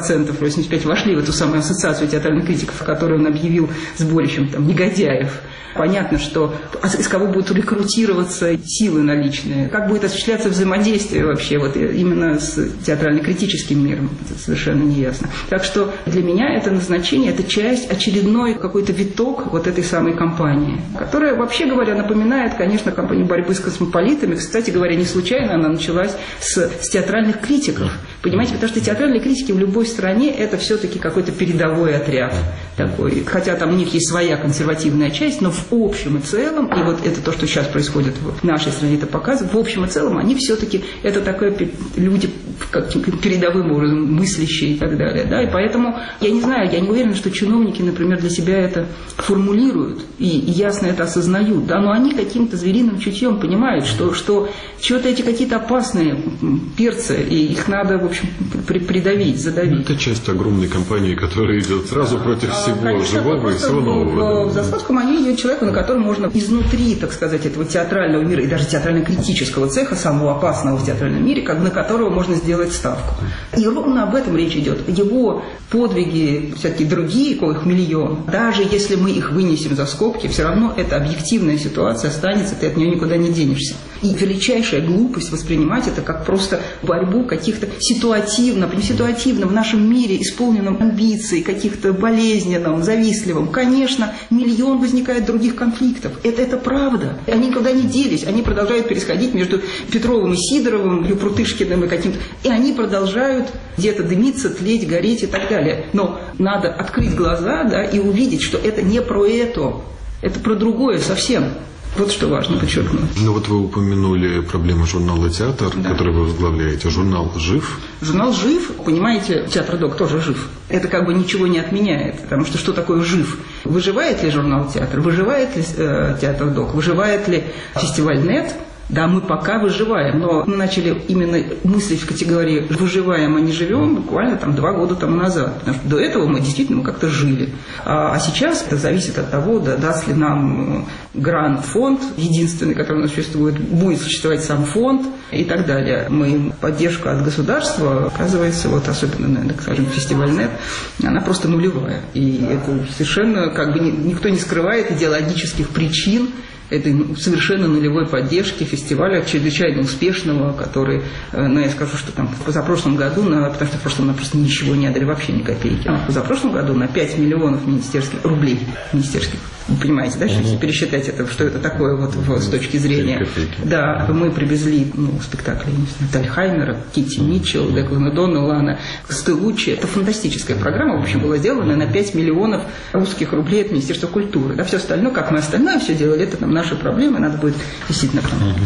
85% вошли в эту самую ассоциацию театральных критиков, которую он объявил сборищем там негодяев. Понятно, что из кого будут рекрутироваться силы наличные, как будет осуществляться взаимодействие вообще вот именно с театрально-критическим миром, это совершенно неясно. Так что для меня это назначение, это часть, очередной какой-то виток вот этой самой кампании, которая, вообще говоря, напоминает, конечно, кампанию борьбы с космополитами. Кстати говоря, не случайно она началась с театральных критиков. Понимаете, потому что театральные критики в любой стране это все-таки какой-то передовой отряд такой. Хотя там у них есть своя консервативная часть, но в общем и целом, и вот это то, что сейчас происходит в нашей стране, это показывает, в общем и целом они все-таки, это такое люди каким-то передовым образом мыслящие и так далее. Да? И поэтому, я не знаю, я не уверена, что чиновники, например, для себя это формулируют и ясно это осознают, да? Но они каким-то звериным чутьем понимают, что что-то эти какие-то опасные перцы, и их надо, в общем, придавить, задавить. Это часть огромной кампании, которая идет сразу против всего, конечно, живого и всего нового. В Заславском они идет человек, на котором можно изнутри, так сказать, этого театрального мира и даже театрально-критического цеха, самого опасного в театральном мире, как на которого можно сделать ставку. И ровно об этом речь идет. Его подвиги, всякие другие, коих миллион, даже если мы их вынесем за скобки, все равно эта объективная ситуация останется, ты от нее никуда не денешься. И величайшая глупость воспринимать это как просто борьбу каких-то ситуативно в нашем мире, исполненном амбиций, каких-то болезненном, завистливом. Конечно, миллион возникает других конфликтов. Это правда. Они никуда не делись. Они продолжают происходить между Петровым и Сидоровым, или Прутышкиным и каким-то. И они продолжают где-то дымиться, тлеть, гореть и так далее. Но надо открыть глаза, да, и увидеть, что это не про это. Это про другое совсем. Вот что важно подчеркнуть. Ну вот вы упомянули проблему журнала «Театр», да, который вы возглавляете. Журнал жив? Журнал жив. Понимаете, «Театр Док» тоже жив. Это как бы ничего не отменяет. Потому что такое жив? Выживает ли журнал «Театр»? Выживает ли «Театр Док»? Выживает ли фестиваль «Нет»? Да, мы пока выживаем, но мы начали именно мыслить в категории «выживаем, а не живем» буквально 2 года тому назад. Потому что до этого мы действительно как-то жили. А сейчас это зависит от того, даст ли нам грант-фонд, единственный, который у нас существует, будет существовать сам фонд и так далее. Поддержка от государства, оказывается, вот особенно, наверное, скажем, фестиваль «Нет», она просто нулевая. И это совершенно никто не скрывает идеологических причин этой совершенно нулевой поддержки фестиваля, чрезвычайно успешного, который, я скажу, что там в позапрошлом году, потому что в прошлом мы просто ничего не отдали, вообще ни копейки, а в позапрошлом году на 5 миллионов рублей министерских. Вы понимаете, да, если пересчитать это, что это такое вот с точки зрения. Да, мы привезли спектакли, не знаю, Тальхаймера, Китти Митчелл, Деклана Доннеллана, Стеллуччи. Это фантастическая программа, в общем, была сделана на 5 миллионов русских рублей от Министерства культуры. Да, все остальное, как мы остальное все делали, это наши проблемы, надо будет действительно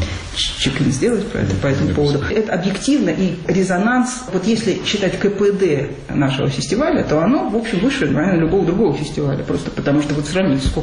чек-ин сделать по этому поводу. Это объективно и резонанс. Вот если считать КПД нашего фестиваля, то оно, в общем, выше, наверное, любого другого фестиваля. Просто потому что вот сравнить, сколько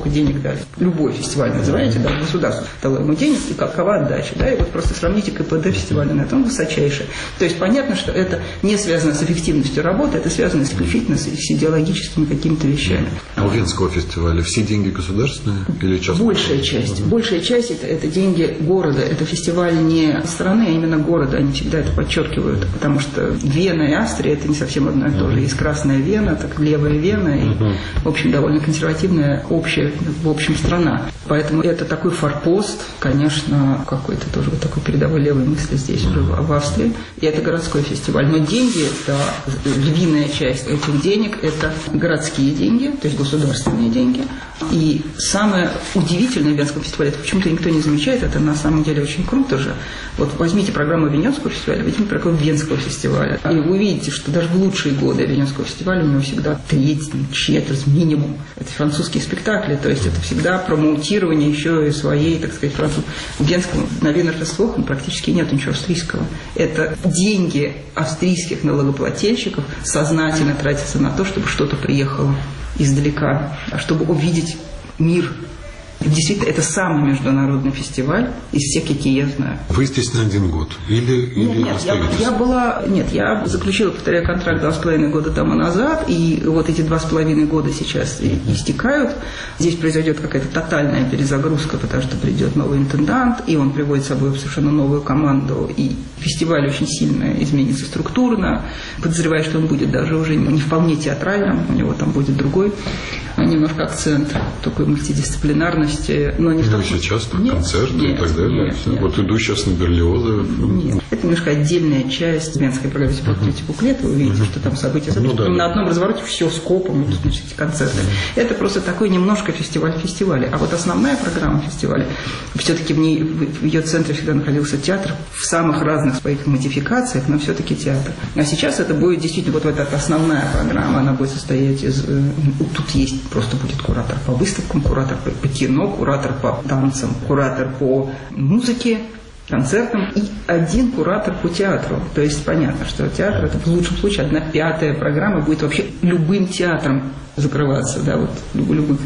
сколько денег дали. Любой фестиваль называете, да, государство дало ему денег, и какова отдача, да, и вот просто сравните КПД фестиваля на этом высочайшее. То есть понятно, что это не связано с эффективностью работы, это связано исключительно с идеологическими какими-то вещами. А у Венского фестиваля все деньги государственные или частные? Большая часть это деньги города, это фестиваль не страны, а именно города, они всегда это подчеркивают, потому что Вена и Австрия это не совсем одно и то же. Есть Красная Вена, так левая Вена, и, в общем, довольно консервативная общая, в общем, страна. Поэтому это такой форпост, конечно, какой-то тоже вот такой передовой левой мысли здесь уже в Австрии. И это городской фестиваль. Но деньги, да, львиная часть этих денег, это городские деньги, то есть государственные деньги. И самое удивительное в Венском фестивале, это почему-то никто не замечает, это на самом деле очень круто же. Вот возьмите программу Венецкого фестиваля, возьмите программу Венского фестиваля, и вы увидите, что даже в лучшие годы Венецкого фестиваля у него всегда треть, четверть минимум. Это французские спектакли, то есть это всегда промоутирование еще и своей, так сказать, в Венском, на Венерфествохан практически нет ничего австрийского. Это деньги австрийских налогоплательщиков сознательно тратятся на то, чтобы что-то приехало издалека, чтобы увидеть мир. Действительно, это самый международный фестиваль из всех, какие я знаю. Вы здесь на 1 год? Или остаетесь? Я заключила, повторяю, контракт 2,5 года тому назад, и вот эти 2,5 года сейчас истекают. Здесь произойдет какая-то тотальная перезагрузка, потому что придет новый интендант, и он приводит с собой совершенно новую команду, и фестиваль очень сильно изменится структурно. Подозреваю, что он будет даже уже не вполне театральным, у него там будет другой немножко акцент такой мультидисциплинарности, но не в том, сейчас концерты и так далее. Нет. Вот иду сейчас на Берлиоза. Нет, это немножко отдельная часть Венской программы. Если посмотрите буклет, вы увидите, что там события. На одном развороте все скопом, значит, концерты. Это просто такой немножко фестиваль фестиваля. А вот основная программа фестиваля, все-таки в ее центре всегда находился театр в самых разных своих модификациях, но все-таки театр. А сейчас это будет действительно вот эта основная программа, она будет состоять из... Тут есть просто будет куратор по выставкам, куратор по кино, куратор по танцам, куратор по музыке, концертам и один куратор по театру. То есть понятно, что театр это в лучшем случае 1/5 программа будет вообще любым театром закрываться, да, вот в любых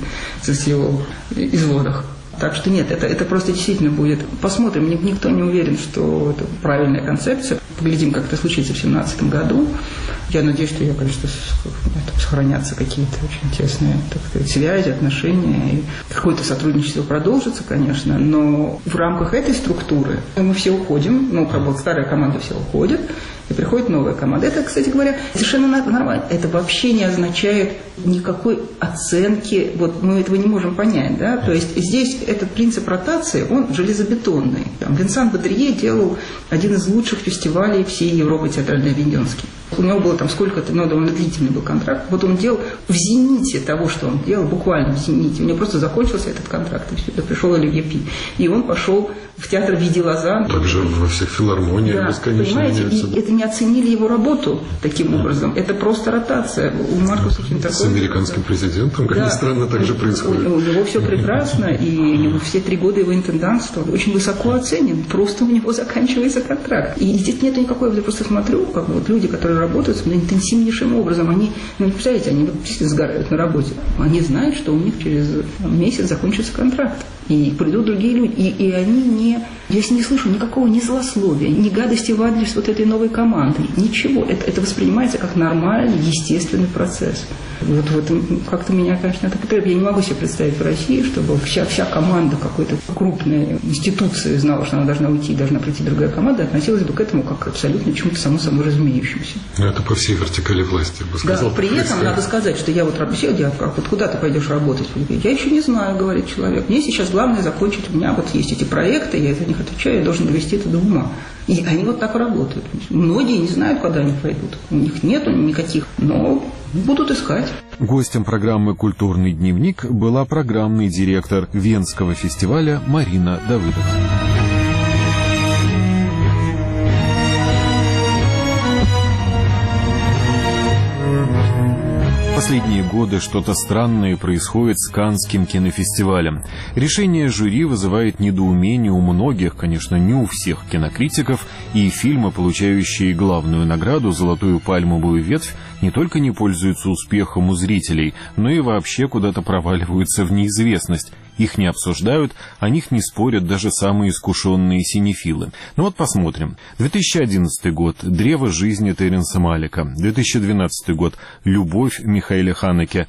его изводах. Так что нет, это просто действительно будет. Посмотрим, никто не уверен, что это правильная концепция. Поглядим, как это случится в 2017 году. Я надеюсь, что конечно, сохранятся какие-то очень тесные, так сказать, связи, отношения. И какое-то сотрудничество продолжится, конечно, но в рамках этой структуры мы все уходим, старая команда все уходит, и приходит новая команда. Это, кстати говоря, совершенно нормально. Это вообще не означает никакой оценки. Вот мы этого не можем понять, да? То есть здесь этот принцип ротации, он железобетонный. Винсан Бодрие делал один из лучших фестивалей всей Европы театрально-авиньонский. У него было там сколько-то, довольно длительный был контракт. Вот он делал в зените того, что он делал, буквально в зените. У него просто закончился этот контракт, и все, пришел Оливье Пи. И он пошел в театр Види Лозан. Также во всех филармониях бесконечно меняется. И это не оценили его работу таким образом. Это просто ротация. У Маркуса Хинтеркофа... С американским президентом, как ни странно, так же происходит. У него все прекрасно, и все 3 года его интендантства очень высоко оценен. Просто у него заканчивается контракт. И здесь нет никакой... Я просто смотрю, как вот люди, которые работают интенсивнейшим образом, они, представляете, они действительно сгорают на работе. Они знают, что у них через месяц закончится контракт. И придут другие люди. И они не... Я не слышу никакого ни злословия, ни гадости в адрес вот этой новой команды. Ничего. Это воспринимается как нормальный, естественный процесс. Вот как-то меня, конечно, это потребует. Я не могу себе представить в России, чтобы вся команда какой-то крупной институции знала, что она должна уйти, должна прийти другая команда, относилась бы к этому как к абсолютно чему-то само собой разумеющемуся. Но это по всей вертикали власти, я бы сказал. Да, при этом надо сказать, что я вот куда ты пойдешь работать? Я еще не знаю, говорит человек. Мне сейчас главное закончить. У меня вот есть эти проекты, я за них отвечаю, я должен довести это до ума. И они вот так работают. Многие не знают, куда они пойдут. У них нету никаких, но будут искать. Гостем программы «Культурный дневник» была программный директор Венского фестиваля Марина Давыдова. последние годы что-то странное происходит с Каннским кинофестивалем. Решение жюри вызывает недоумение у многих, конечно, не у всех кинокритиков, и фильмы, получающие главную награду «Золотую пальмовую ветвь», не только не пользуются успехом у зрителей, но и вообще куда-то проваливаются в неизвестность. Их не обсуждают, о них не спорят даже самые искушенные синефилы. Ну вот посмотрим. 2011 год. «Древо жизни» Терренса Малика. 2012 год. «Любовь» Михаэля Ханеке.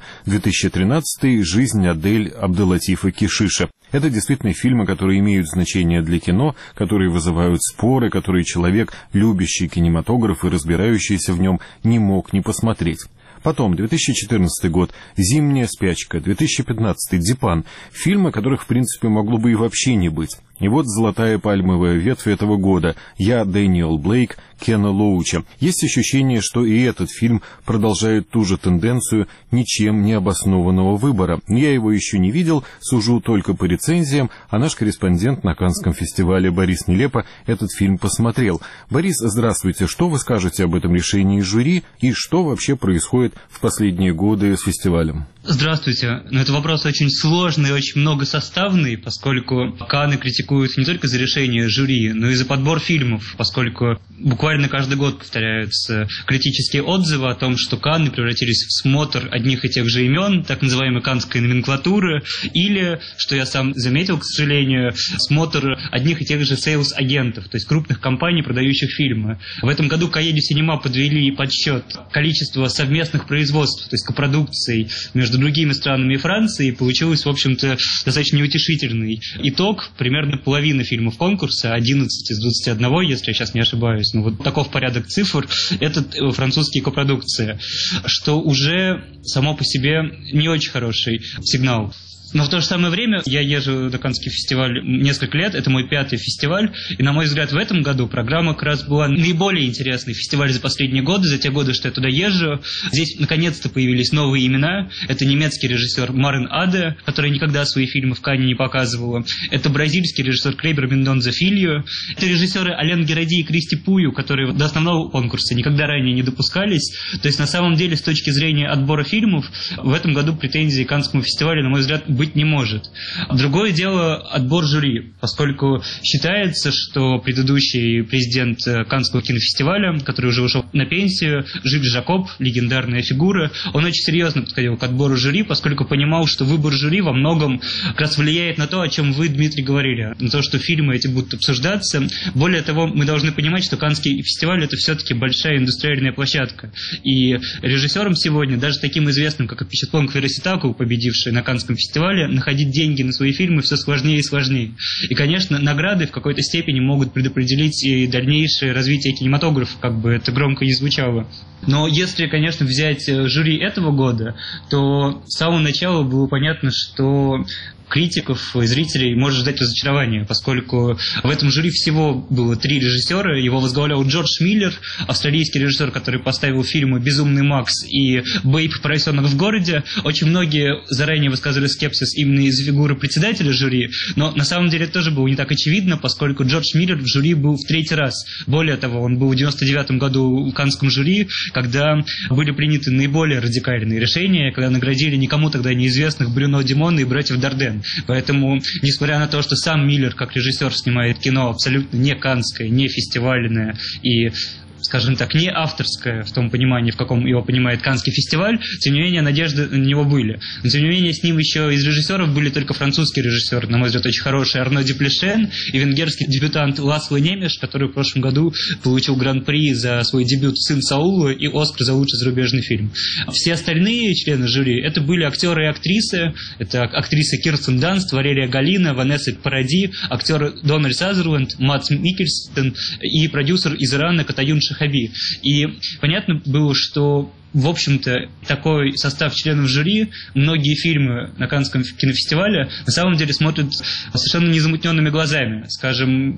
2013 «Жизнь Адель» Абделатифа Кишиша. Это действительно фильмы, которые имеют значение для кино, которые вызывают споры, которые человек, любящий кинематограф и разбирающийся в нем, не мог не посмотреть. Потом, 2014 год, «Зимняя спячка», 2015 «Дипан», фильмы, которых, в принципе, могло бы и вообще не быть. И вот «Золотая пальмовая ветвь» этого года, «Я, Дэниел Блейк», Кена Лоуча. Есть ощущение, что и этот фильм продолжает ту же тенденцию ничем не обоснованного выбора. Я его еще не видел, сужу только по рецензиям, а наш корреспондент на Каннском фестивале Борис Нелепо этот фильм посмотрел. Борис, здравствуйте. Что вы скажете об этом решении жюри и что вообще происходит в последние годы с фестивалем? Здравствуйте. Это вопрос очень сложный и очень многосоставный, поскольку Канны критикуются не только за решение жюри, но и за подбор фильмов, поскольку буквально каждый год повторяются критические отзывы о том, что Канны превратились в смотр одних и тех же имен, так называемой каннской номенклатуры, или, что я сам заметил, к сожалению, смотр одних и тех же сейлс-агентов, то есть крупных компаний, продающих фильмы. В этом году Каеди Синема подвели подсчет количества совместных производств, то есть копродукций между другими странами и Францией, и получилось, в общем-то, достаточно неутешительный итог. Примерно половина фильмов конкурса, 11 из 21, если я сейчас не ошибаюсь, ну вот таков порядок цифр, это французские копродукции, что уже само по себе не очень хороший сигнал. Но в то же самое время я езжу на Каннский фестиваль несколько лет, это мой 5-й фестиваль, и, на мой взгляд, в этом году программа как раз была наиболее интересной фестиваль за последние годы, за те годы, что я туда езжу. Здесь наконец-то появились новые имена. Это немецкий режиссер Марен Аде, который никогда свои фильмы в Канне не показывала. Это бразильский режиссер Клейбер Мендонза Фильо. Это режиссеры Ален Геради и Кристи Пую, которые до основного конкурса никогда ранее не допускались. То есть, на самом деле, с точки зрения отбора фильмов, в этом году претензий к Каннскому фестивалю, на мой взгляд, быть не может. Другое дело отбор жюри, поскольку считается, что предыдущий президент Каннского кинофестиваля, который уже ушел на пенсию, Жиль Жакоб, легендарная фигура, он очень серьезно подходил к отбору жюри, поскольку понимал, что выбор жюри во многом как раз влияет на то, о чем вы, Дмитрий, говорили, на то, что фильмы эти будут обсуждаться. Более того, мы должны понимать, что Каннский фестиваль — это все-таки большая индустриальная площадка. И режиссерам сегодня, даже таким известным, как Апичатлонг Вераситаку, победивший на Каннском фестивале, находить деньги на свои фильмы все сложнее и сложнее. И, конечно, награды в какой-то степени могут предопределить и дальнейшее развитие кинематографа, как бы это громко не звучало. Но если, конечно, взять жюри этого года, то с самого начала было понятно, что критиков и зрителей может ждать разочарование, поскольку в этом жюри всего было 3 режиссера. Его возглавлял Джордж Миллер, австралийский режиссер, который поставил фильмы «Безумный Макс» и «Бэйб. Поросенок в городе». Очень многие заранее высказывали скепсис именно из фигуры председателя жюри, но на самом деле это тоже было не так очевидно, поскольку Джордж Миллер в жюри был в 3-й раз. Более того, он был в 99 году в Каннском жюри, когда были приняты наиболее радикальные решения, когда наградили никому тогда неизвестных Брюно Димона и братьев Дарден. Поэтому, несмотря на то, что сам Миллер как режиссер снимает кино абсолютно не каннское, не фестивальное и, скажем так, не авторское в том понимании, в каком его понимает Каннский фестиваль, тем не менее, надежды на него были. Но, тем не менее, с ним еще из режиссеров были только французские режиссеры, на мой взгляд, очень хорошие, Арно Дюплешен и венгерский дебютант Ласло Немеш, который в прошлом году получил гран-при за свой дебют «Сын Саула» и Оскар за лучший зарубежный фильм. Все остальные члены жюри — это были актеры и актрисы. Это актриса Кирстен Данст, Валерия Галина, Ванесса Паради, актеры Дональд Сазерленд, Матс Миккельстен и продюсер из Ирана Катаюн Шахаби. И понятно было, что, в общем-то, такой состав членов жюри многие фильмы на Каннском кинофестивале на самом деле смотрят совершенно незамутненными глазами. Скажем,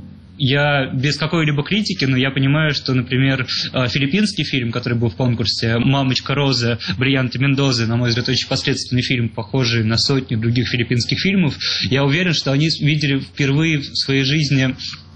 я без какой-либо критики, но я понимаю, что, например, филиппинский фильм, который был в конкурсе, «Мамочка Роза» Бриллианта Мендозы, на мой взгляд, очень посредственный фильм, похожий на сотни других филиппинских фильмов, я уверен, что они видели впервые в своей жизни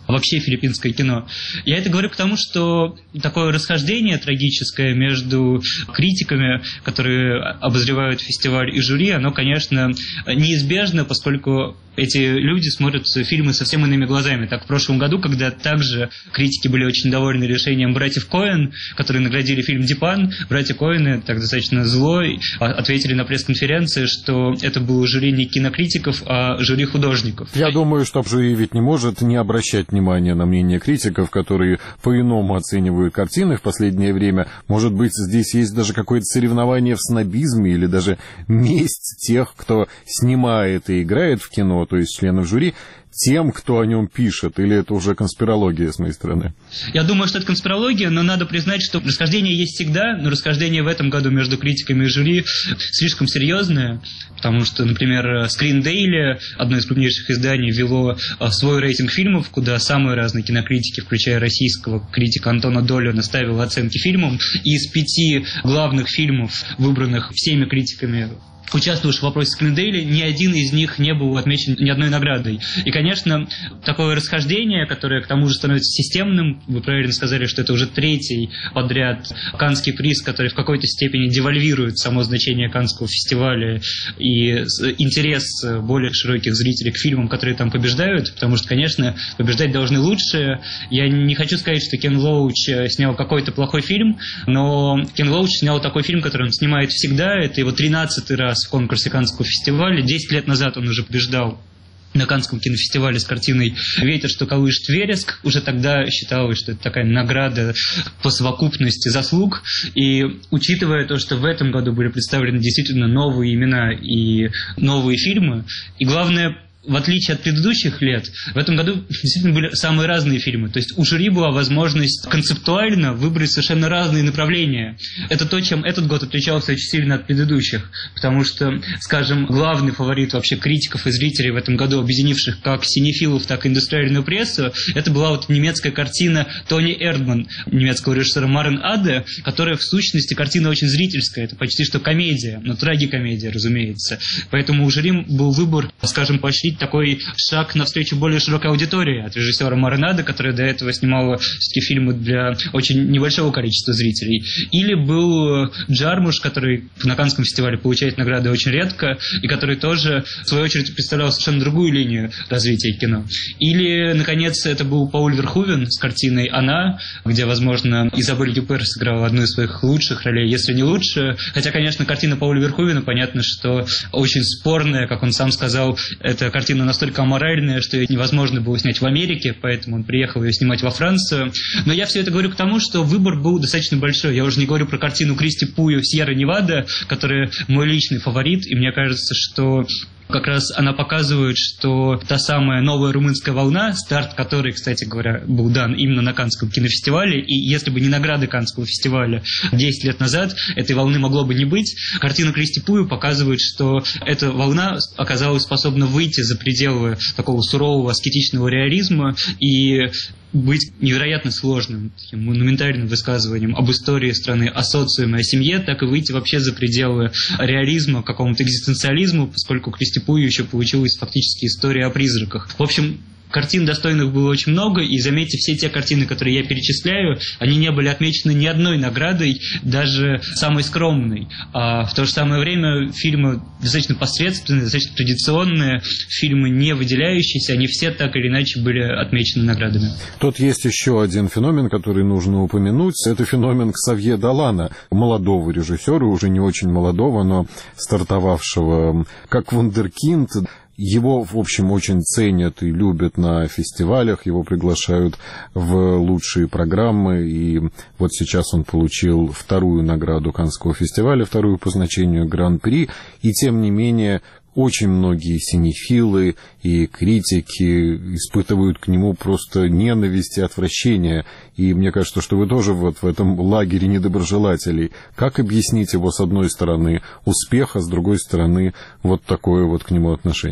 вообще филиппинское кино. Я это говорю потому, что такое расхождение трагическое между критиками, которые обозревают фестиваль, и жюри, оно, конечно, неизбежно, поскольку эти люди смотрят фильмы совсем иными глазами. Так, в прошлом году, когда также критики были очень довольны решением братьев Коэн, которые наградили фильм «Дипан», братья Коэны так достаточно зло ответили на пресс-конференции, что это было жюри не кинокритиков, а жюри художников. Я думаю, что жюри ведь не может не обращать внимания на мнение критиков, которые по-иному оценивают картины в последнее время. Может быть, здесь есть даже какое-то соревнование в снобизме или даже месть тех, кто снимает и играет в кино, то есть членов жюри, тем, кто о нем пишет, или это уже конспирология с моей стороны? Я думаю, что это конспирология, но надо признать, что расхождение есть всегда, но расхождение в этом году между критиками и жюри слишком серьезное, потому что, например, Screen Daily, одно из крупнейших изданий, ввело свой рейтинг фильмов, куда самые разные кинокритики, включая российского критика Антона Долина, ставил оценки фильмам, и из 5 главных фильмов, выбранных всеми критиками, участвуешь в вопросе Скриндейли, ни один из них не был отмечен ни одной наградой. И, конечно, такое расхождение, которое к тому же становится системным, вы правильно сказали, что это уже 3-й подряд Каннский приз, который в какой-то степени девальвирует само значение Каннского фестиваля и интерес более широких зрителей к фильмам, которые там побеждают, потому что, конечно, побеждать должны лучшие. Я не хочу сказать, что Кен Лоуч снял какой-то плохой фильм, но Кен Лоуч снял такой фильм, который он снимает всегда, это его 13-й раз в конкурсе Каннского фестиваля. 10 лет назад он уже побеждал на Каннском кинофестивале с картиной «Ветер, что колышет вереск». Уже тогда считалось, что это такая награда по совокупности заслуг. И учитывая то, что в этом году были представлены действительно новые имена и новые фильмы, и главное, в отличие от предыдущих лет, в этом году действительно были самые разные фильмы. То есть у жюри была возможность концептуально выбрать совершенно разные направления. Это то, чем этот год отличался очень сильно от предыдущих. Потому что, скажем, главный фаворит вообще критиков и зрителей в этом году, объединивших как синефилов, так и индустриальную прессу, это была вот немецкая картина Тони Эрдман, немецкого режиссера Марен Аде, которая в сущности картина очень зрительская. Это почти что комедия, но трагикомедия, разумеется. Поэтому у жюри был выбор, скажем, поощрить такой шаг навстречу более широкой аудитории от режиссера Маренада, которая до этого снимала все-таки фильмы для очень небольшого количества зрителей. Или был Джармуш, который на Каннском фестивале получает награды очень редко, и который тоже, в свою очередь, представлял совершенно другую линию развития кино. Или, наконец, это был Пауль Верхувен с картиной «Она», где, возможно, Изабель Дюпер сыграла одну из своих лучших ролей, если не лучше. Хотя, конечно, картина Пауля Верхувена, понятно, что очень спорная, как он сам сказал, это картина настолько аморальная, что ее невозможно было снять в Америке, поэтому он приехал ее снимать во Францию. Но я все это говорю к тому, что выбор был достаточно большой. Я уже не говорю про картину Кристи Пую «Сьерра Невада», которая мой личный фаворит, и мне кажется, что как раз она показывает, что та самая новая румынская волна, старт которой, кстати говоря, был дан именно на Каннском кинофестивале, и если бы не награды Каннского фестиваля 10 лет назад, этой волны могло бы не быть. Картина Кристи Пую показывает, что эта волна оказалась способна выйти за пределы такого сурового аскетичного реализма и быть невероятно сложным, таким монументальным высказыванием об истории страны, о социуме, о семье, так и выйти вообще за пределы реализма, какому-то экзистенциализму, поскольку Кристи Пую еще получилась фактически история о призраках. В общем, картин достойных было очень много, и заметьте, все те картины, которые я перечисляю, они не были отмечены ни одной наградой, даже самой скромной. А в то же самое время фильмы достаточно посредственные, достаточно традиционные, фильмы не выделяющиеся, они все так или иначе были отмечены наградами. Тут есть еще один феномен, который нужно упомянуть. Это феномен Ксавье Долана, молодого режиссера, уже не очень молодого, но стартовавшего как вундеркинд. Его, в общем, очень ценят и любят на фестивалях, его приглашают в лучшие программы, и вот сейчас он получил 2-ю награду Каннского фестиваля, 2-ю по значению Гран-при, и тем не менее очень многие синефилы и критики испытывают к нему просто ненависть и отвращение. И мне кажется, что вы тоже вот в этом лагере недоброжелателей. Как объяснить его, с одной стороны, успех, а с другой стороны, вот такое вот к нему отношение?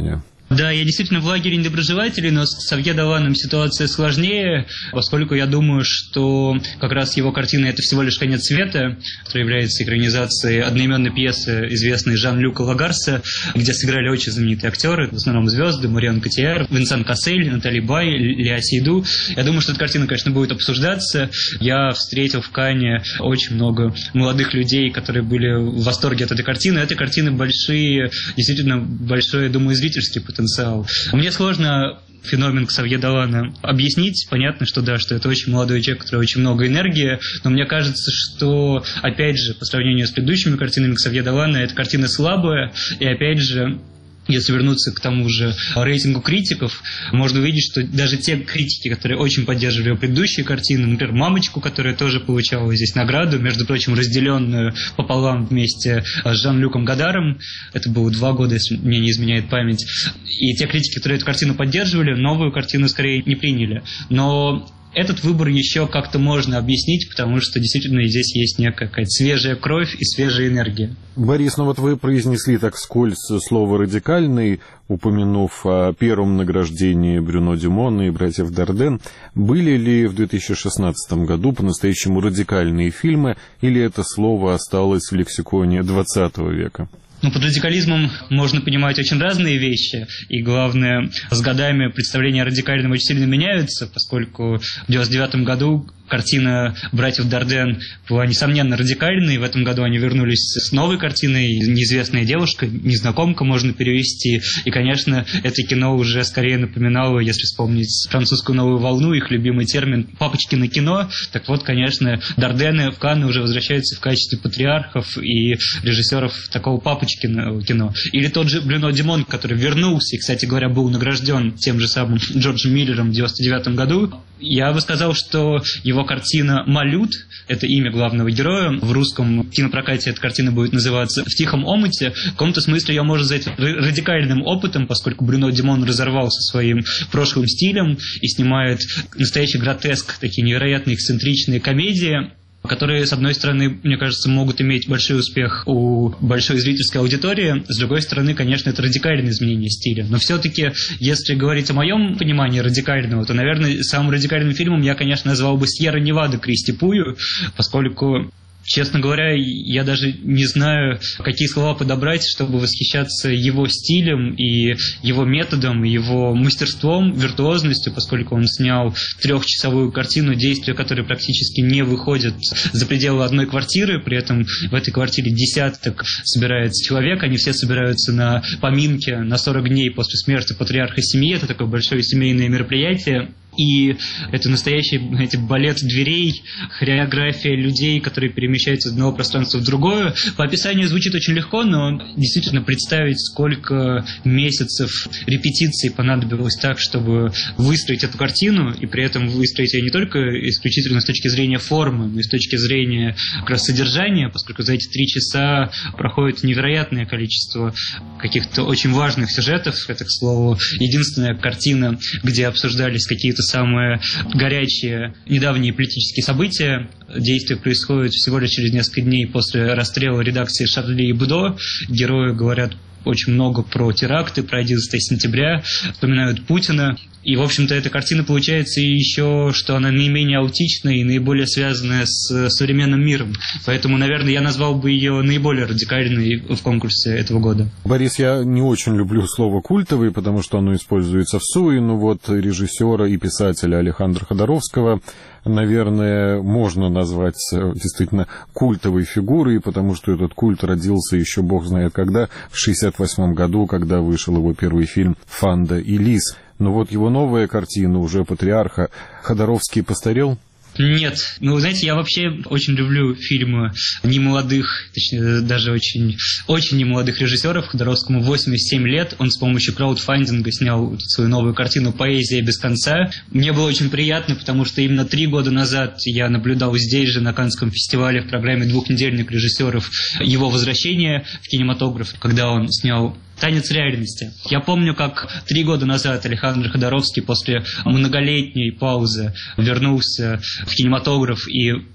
Да, я действительно в лагере недоброжелателей, но с Ксавье Доланом ситуация сложнее, поскольку я думаю, что как раз его картина «Это всего лишь конец света», которая является экранизацией одноименной пьесы известной Жан-Люка Лагарса, где сыграли очень знаменитые актеры, в основном звезды, Марион Котийяр, Винсан Кассель, Натали Бай, Леа Сейду. Я думаю, что эта картина, конечно, будет обсуждаться. Я встретил в Канне очень много молодых людей, которые были в восторге от этой картины. Этой картины действительно большой, я думаю, зрительский потенциал. Мне сложно феномен Ксавье Долана объяснить. Понятно, что да, что это очень молодой человек, который очень много энергии, но мне кажется, что, опять же, по сравнению с предыдущими картинами Ксавье Долана, эта картина слабая, и опять же, если вернуться к тому же рейтингу критиков, можно увидеть, что даже те критики, которые очень поддерживали его предыдущие картины, например, «Мамочку», которая тоже получала здесь награду, между прочим, разделенную пополам вместе с Жан-Люком Гадаром, это было 2 года, если мне не изменяет память, и те критики, которые эту картину поддерживали, новую картину скорее не приняли. Но этот выбор еще как-то можно объяснить, потому что действительно здесь есть некая какая-то свежая кровь и свежая энергия. Борис, ну вот вы произнесли так вскользь слово «радикальный», упомянув о первом награждении Брюно Дюмона и братьев Дарден. Были ли в 2016 году по-настоящему радикальные фильмы, или это слово осталось в лексиконе 20 века? Под радикализмом можно понимать очень разные вещи, и главное, с годами представления о радикальном очень сильно меняются, поскольку в 1999 году картина братьев Дарден была, несомненно, радикальной. В этом году они вернулись с новой картиной «Неизвестная девушка», «Незнакомка» можно перевести. И, конечно, это кино уже скорее напоминало, если вспомнить французскую новую волну, их любимый термин «папочкино кино». Так вот, конечно, Дардены в Канны уже возвращаются в качестве патриархов и режиссеров такого папочкиного кино. Или тот же Брюно Дюмон, который вернулся и, кстати говоря, был награжден тем же самым Джорджем Миллером в 1999 году. Я бы сказал, что его картина «Малют» — это имя главного героя. В русском кинопрокате эта картина будет называться «В тихом омуте». В каком-то смысле ее можно назвать радикальным опытом, поскольку Брюно Дюмон разорвал со своим прошлым стилем и снимает настоящий гротеск, такие невероятные эксцентричные комедии, которые, с одной стороны, мне кажется, могут иметь большой успех у большой зрительской аудитории, с другой стороны, конечно, это радикальное изменение стиля. Но все-таки, если говорить о моем понимании радикального, то, наверное, самым радикальным фильмом я, конечно, назвал бы «Сьерра Невада» Кристи Пую, поскольку, честно говоря, я даже не знаю, какие слова подобрать, чтобы восхищаться его стилем и его методом, его мастерством, виртуозностью, поскольку он снял 3-часовую картину, действия которой практически не выходят за пределы одной квартиры, при этом в этой квартире десяток собирается человек, они все собираются на поминке на 40 дней после смерти патриарха семьи, это такое большое семейное мероприятие. И это настоящий, балет дверей, хореография людей, которые перемещаются из одного пространства в другое. По описанию звучит очень легко, но действительно представить, сколько месяцев репетиций понадобилось так, чтобы выстроить эту картину, и при этом выстроить ее не только исключительно с точки зрения формы, но и с точки зрения как раз содержания, поскольку за эти 3 часа проходит невероятное количество каких-то очень важных сюжетов. Это, к слову, единственная картина, где обсуждались какие-то самые горячие недавние политические события. Действие происходит всего лишь через несколько дней после расстрела редакции «Шарли Эбдо». Герои говорят очень много про теракты, про 11 сентября, вспоминают Путина. И, в общем-то, эта картина получается еще, что она наименее аутичная и наиболее связанная с современным миром. Поэтому, наверное, я назвал бы ее наиболее радикальной в конкурсе этого года. Борис, я не очень люблю слово «культовый», потому что оно используется в суе, но вот режиссера и писателя Алехандро Ходоровского, наверное, можно назвать действительно культовой фигурой, потому что этот культ родился еще бог знает когда, в 1968 году, когда вышел его первый фильм «Фанда и Лис». Но вот его новая картина, уже «Патриарха», Ходоровский постарел? Нет. Знаете, я вообще очень люблю фильмы немолодых, точнее, даже очень, очень немолодых режиссеров. Ходоровскому 87 лет. Он с помощью краудфандинга снял свою новую картину «Поэзия без конца». Мне было очень приятно, потому что именно 3 года назад я наблюдал здесь же, на Каннском фестивале, в программе «Двухнедельник режиссеров» его возвращение в кинематограф, когда он снял «Танец реальности». Я помню, как 3 года назад Алехандро Ходоровский после многолетней паузы вернулся в кинематограф и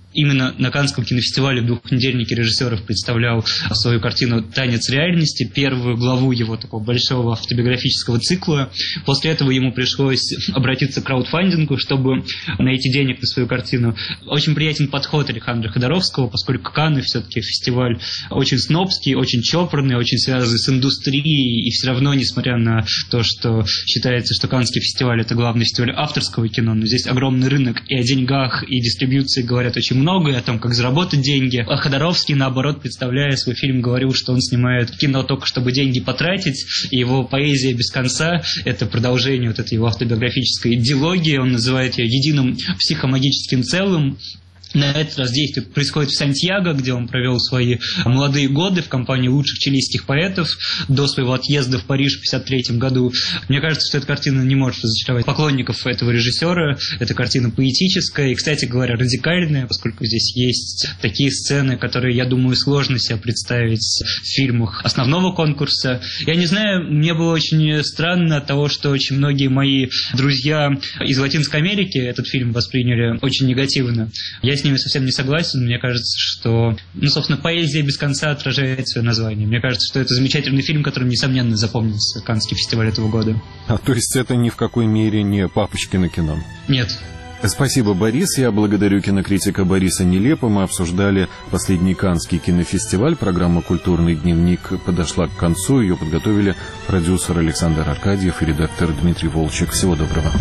Именно на Каннском кинофестивале в двухнедельнике режиссеров представлял свою картину «Танец реальности», первую главу его такого большого автобиографического цикла. После этого ему пришлось обратиться к краудфандингу, чтобы найти денег на свою картину. Очень приятен подход Александра Ходоровского, поскольку Канны все-таки фестиваль очень снобский, очень чопорный, очень связанный с индустрией, и все равно, несмотря на то, что считается, что Каннский фестиваль – это главный фестиваль авторского кино, но здесь огромный рынок, и о деньгах, и дистрибьюции говорят очень много, и о том, как заработать деньги. А Ходоровский, наоборот, представляя свой фильм, говорил, что он снимает кино только чтобы деньги потратить, и его поэзия без конца – это продолжение вот этой его автобиографической идеологии. Он называет ее единым психомагическим целым. На этот раз действие происходит в Сантьяго, где он провел свои молодые годы в компании лучших чилийских поэтов до своего отъезда в Париж в 1953 году. Мне кажется, что эта картина не может разочаровать поклонников этого режиссера. Эта картина поэтическая и, кстати говоря, радикальная, поскольку здесь есть такие сцены, которые, я думаю, сложно себе представить в фильмах основного конкурса. Я не знаю, мне было очень странно от того, что очень многие мои друзья из Латинской Америки этот фильм восприняли очень негативно. Я с ними совсем не согласен. Мне кажется, что, собственно, поэзия без конца отражает свое название. Мне кажется, что это замечательный фильм, которым, несомненно, запомнится Каннский фестиваль этого года. То есть это ни в какой мере не папочкино кино? Нет. Спасибо, Борис. Я благодарю кинокритика Бориса Нелепа. Мы обсуждали последний Каннский кинофестиваль. Программа «Культурный дневник» подошла к концу. Ее подготовили продюсер Александр Аркадьев и редактор Дмитрий Волчек. Всего доброго.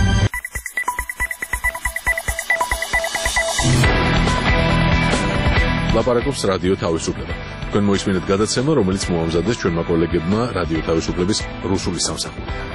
ლაპარაკობს რადიო თავისუფლება. თქვენ მოისმინეთ გადაცემა, რომელიც მოამზადეს ჩვენმა კოლეგებმა რადიო თავისუფლების რუსული სამსახური.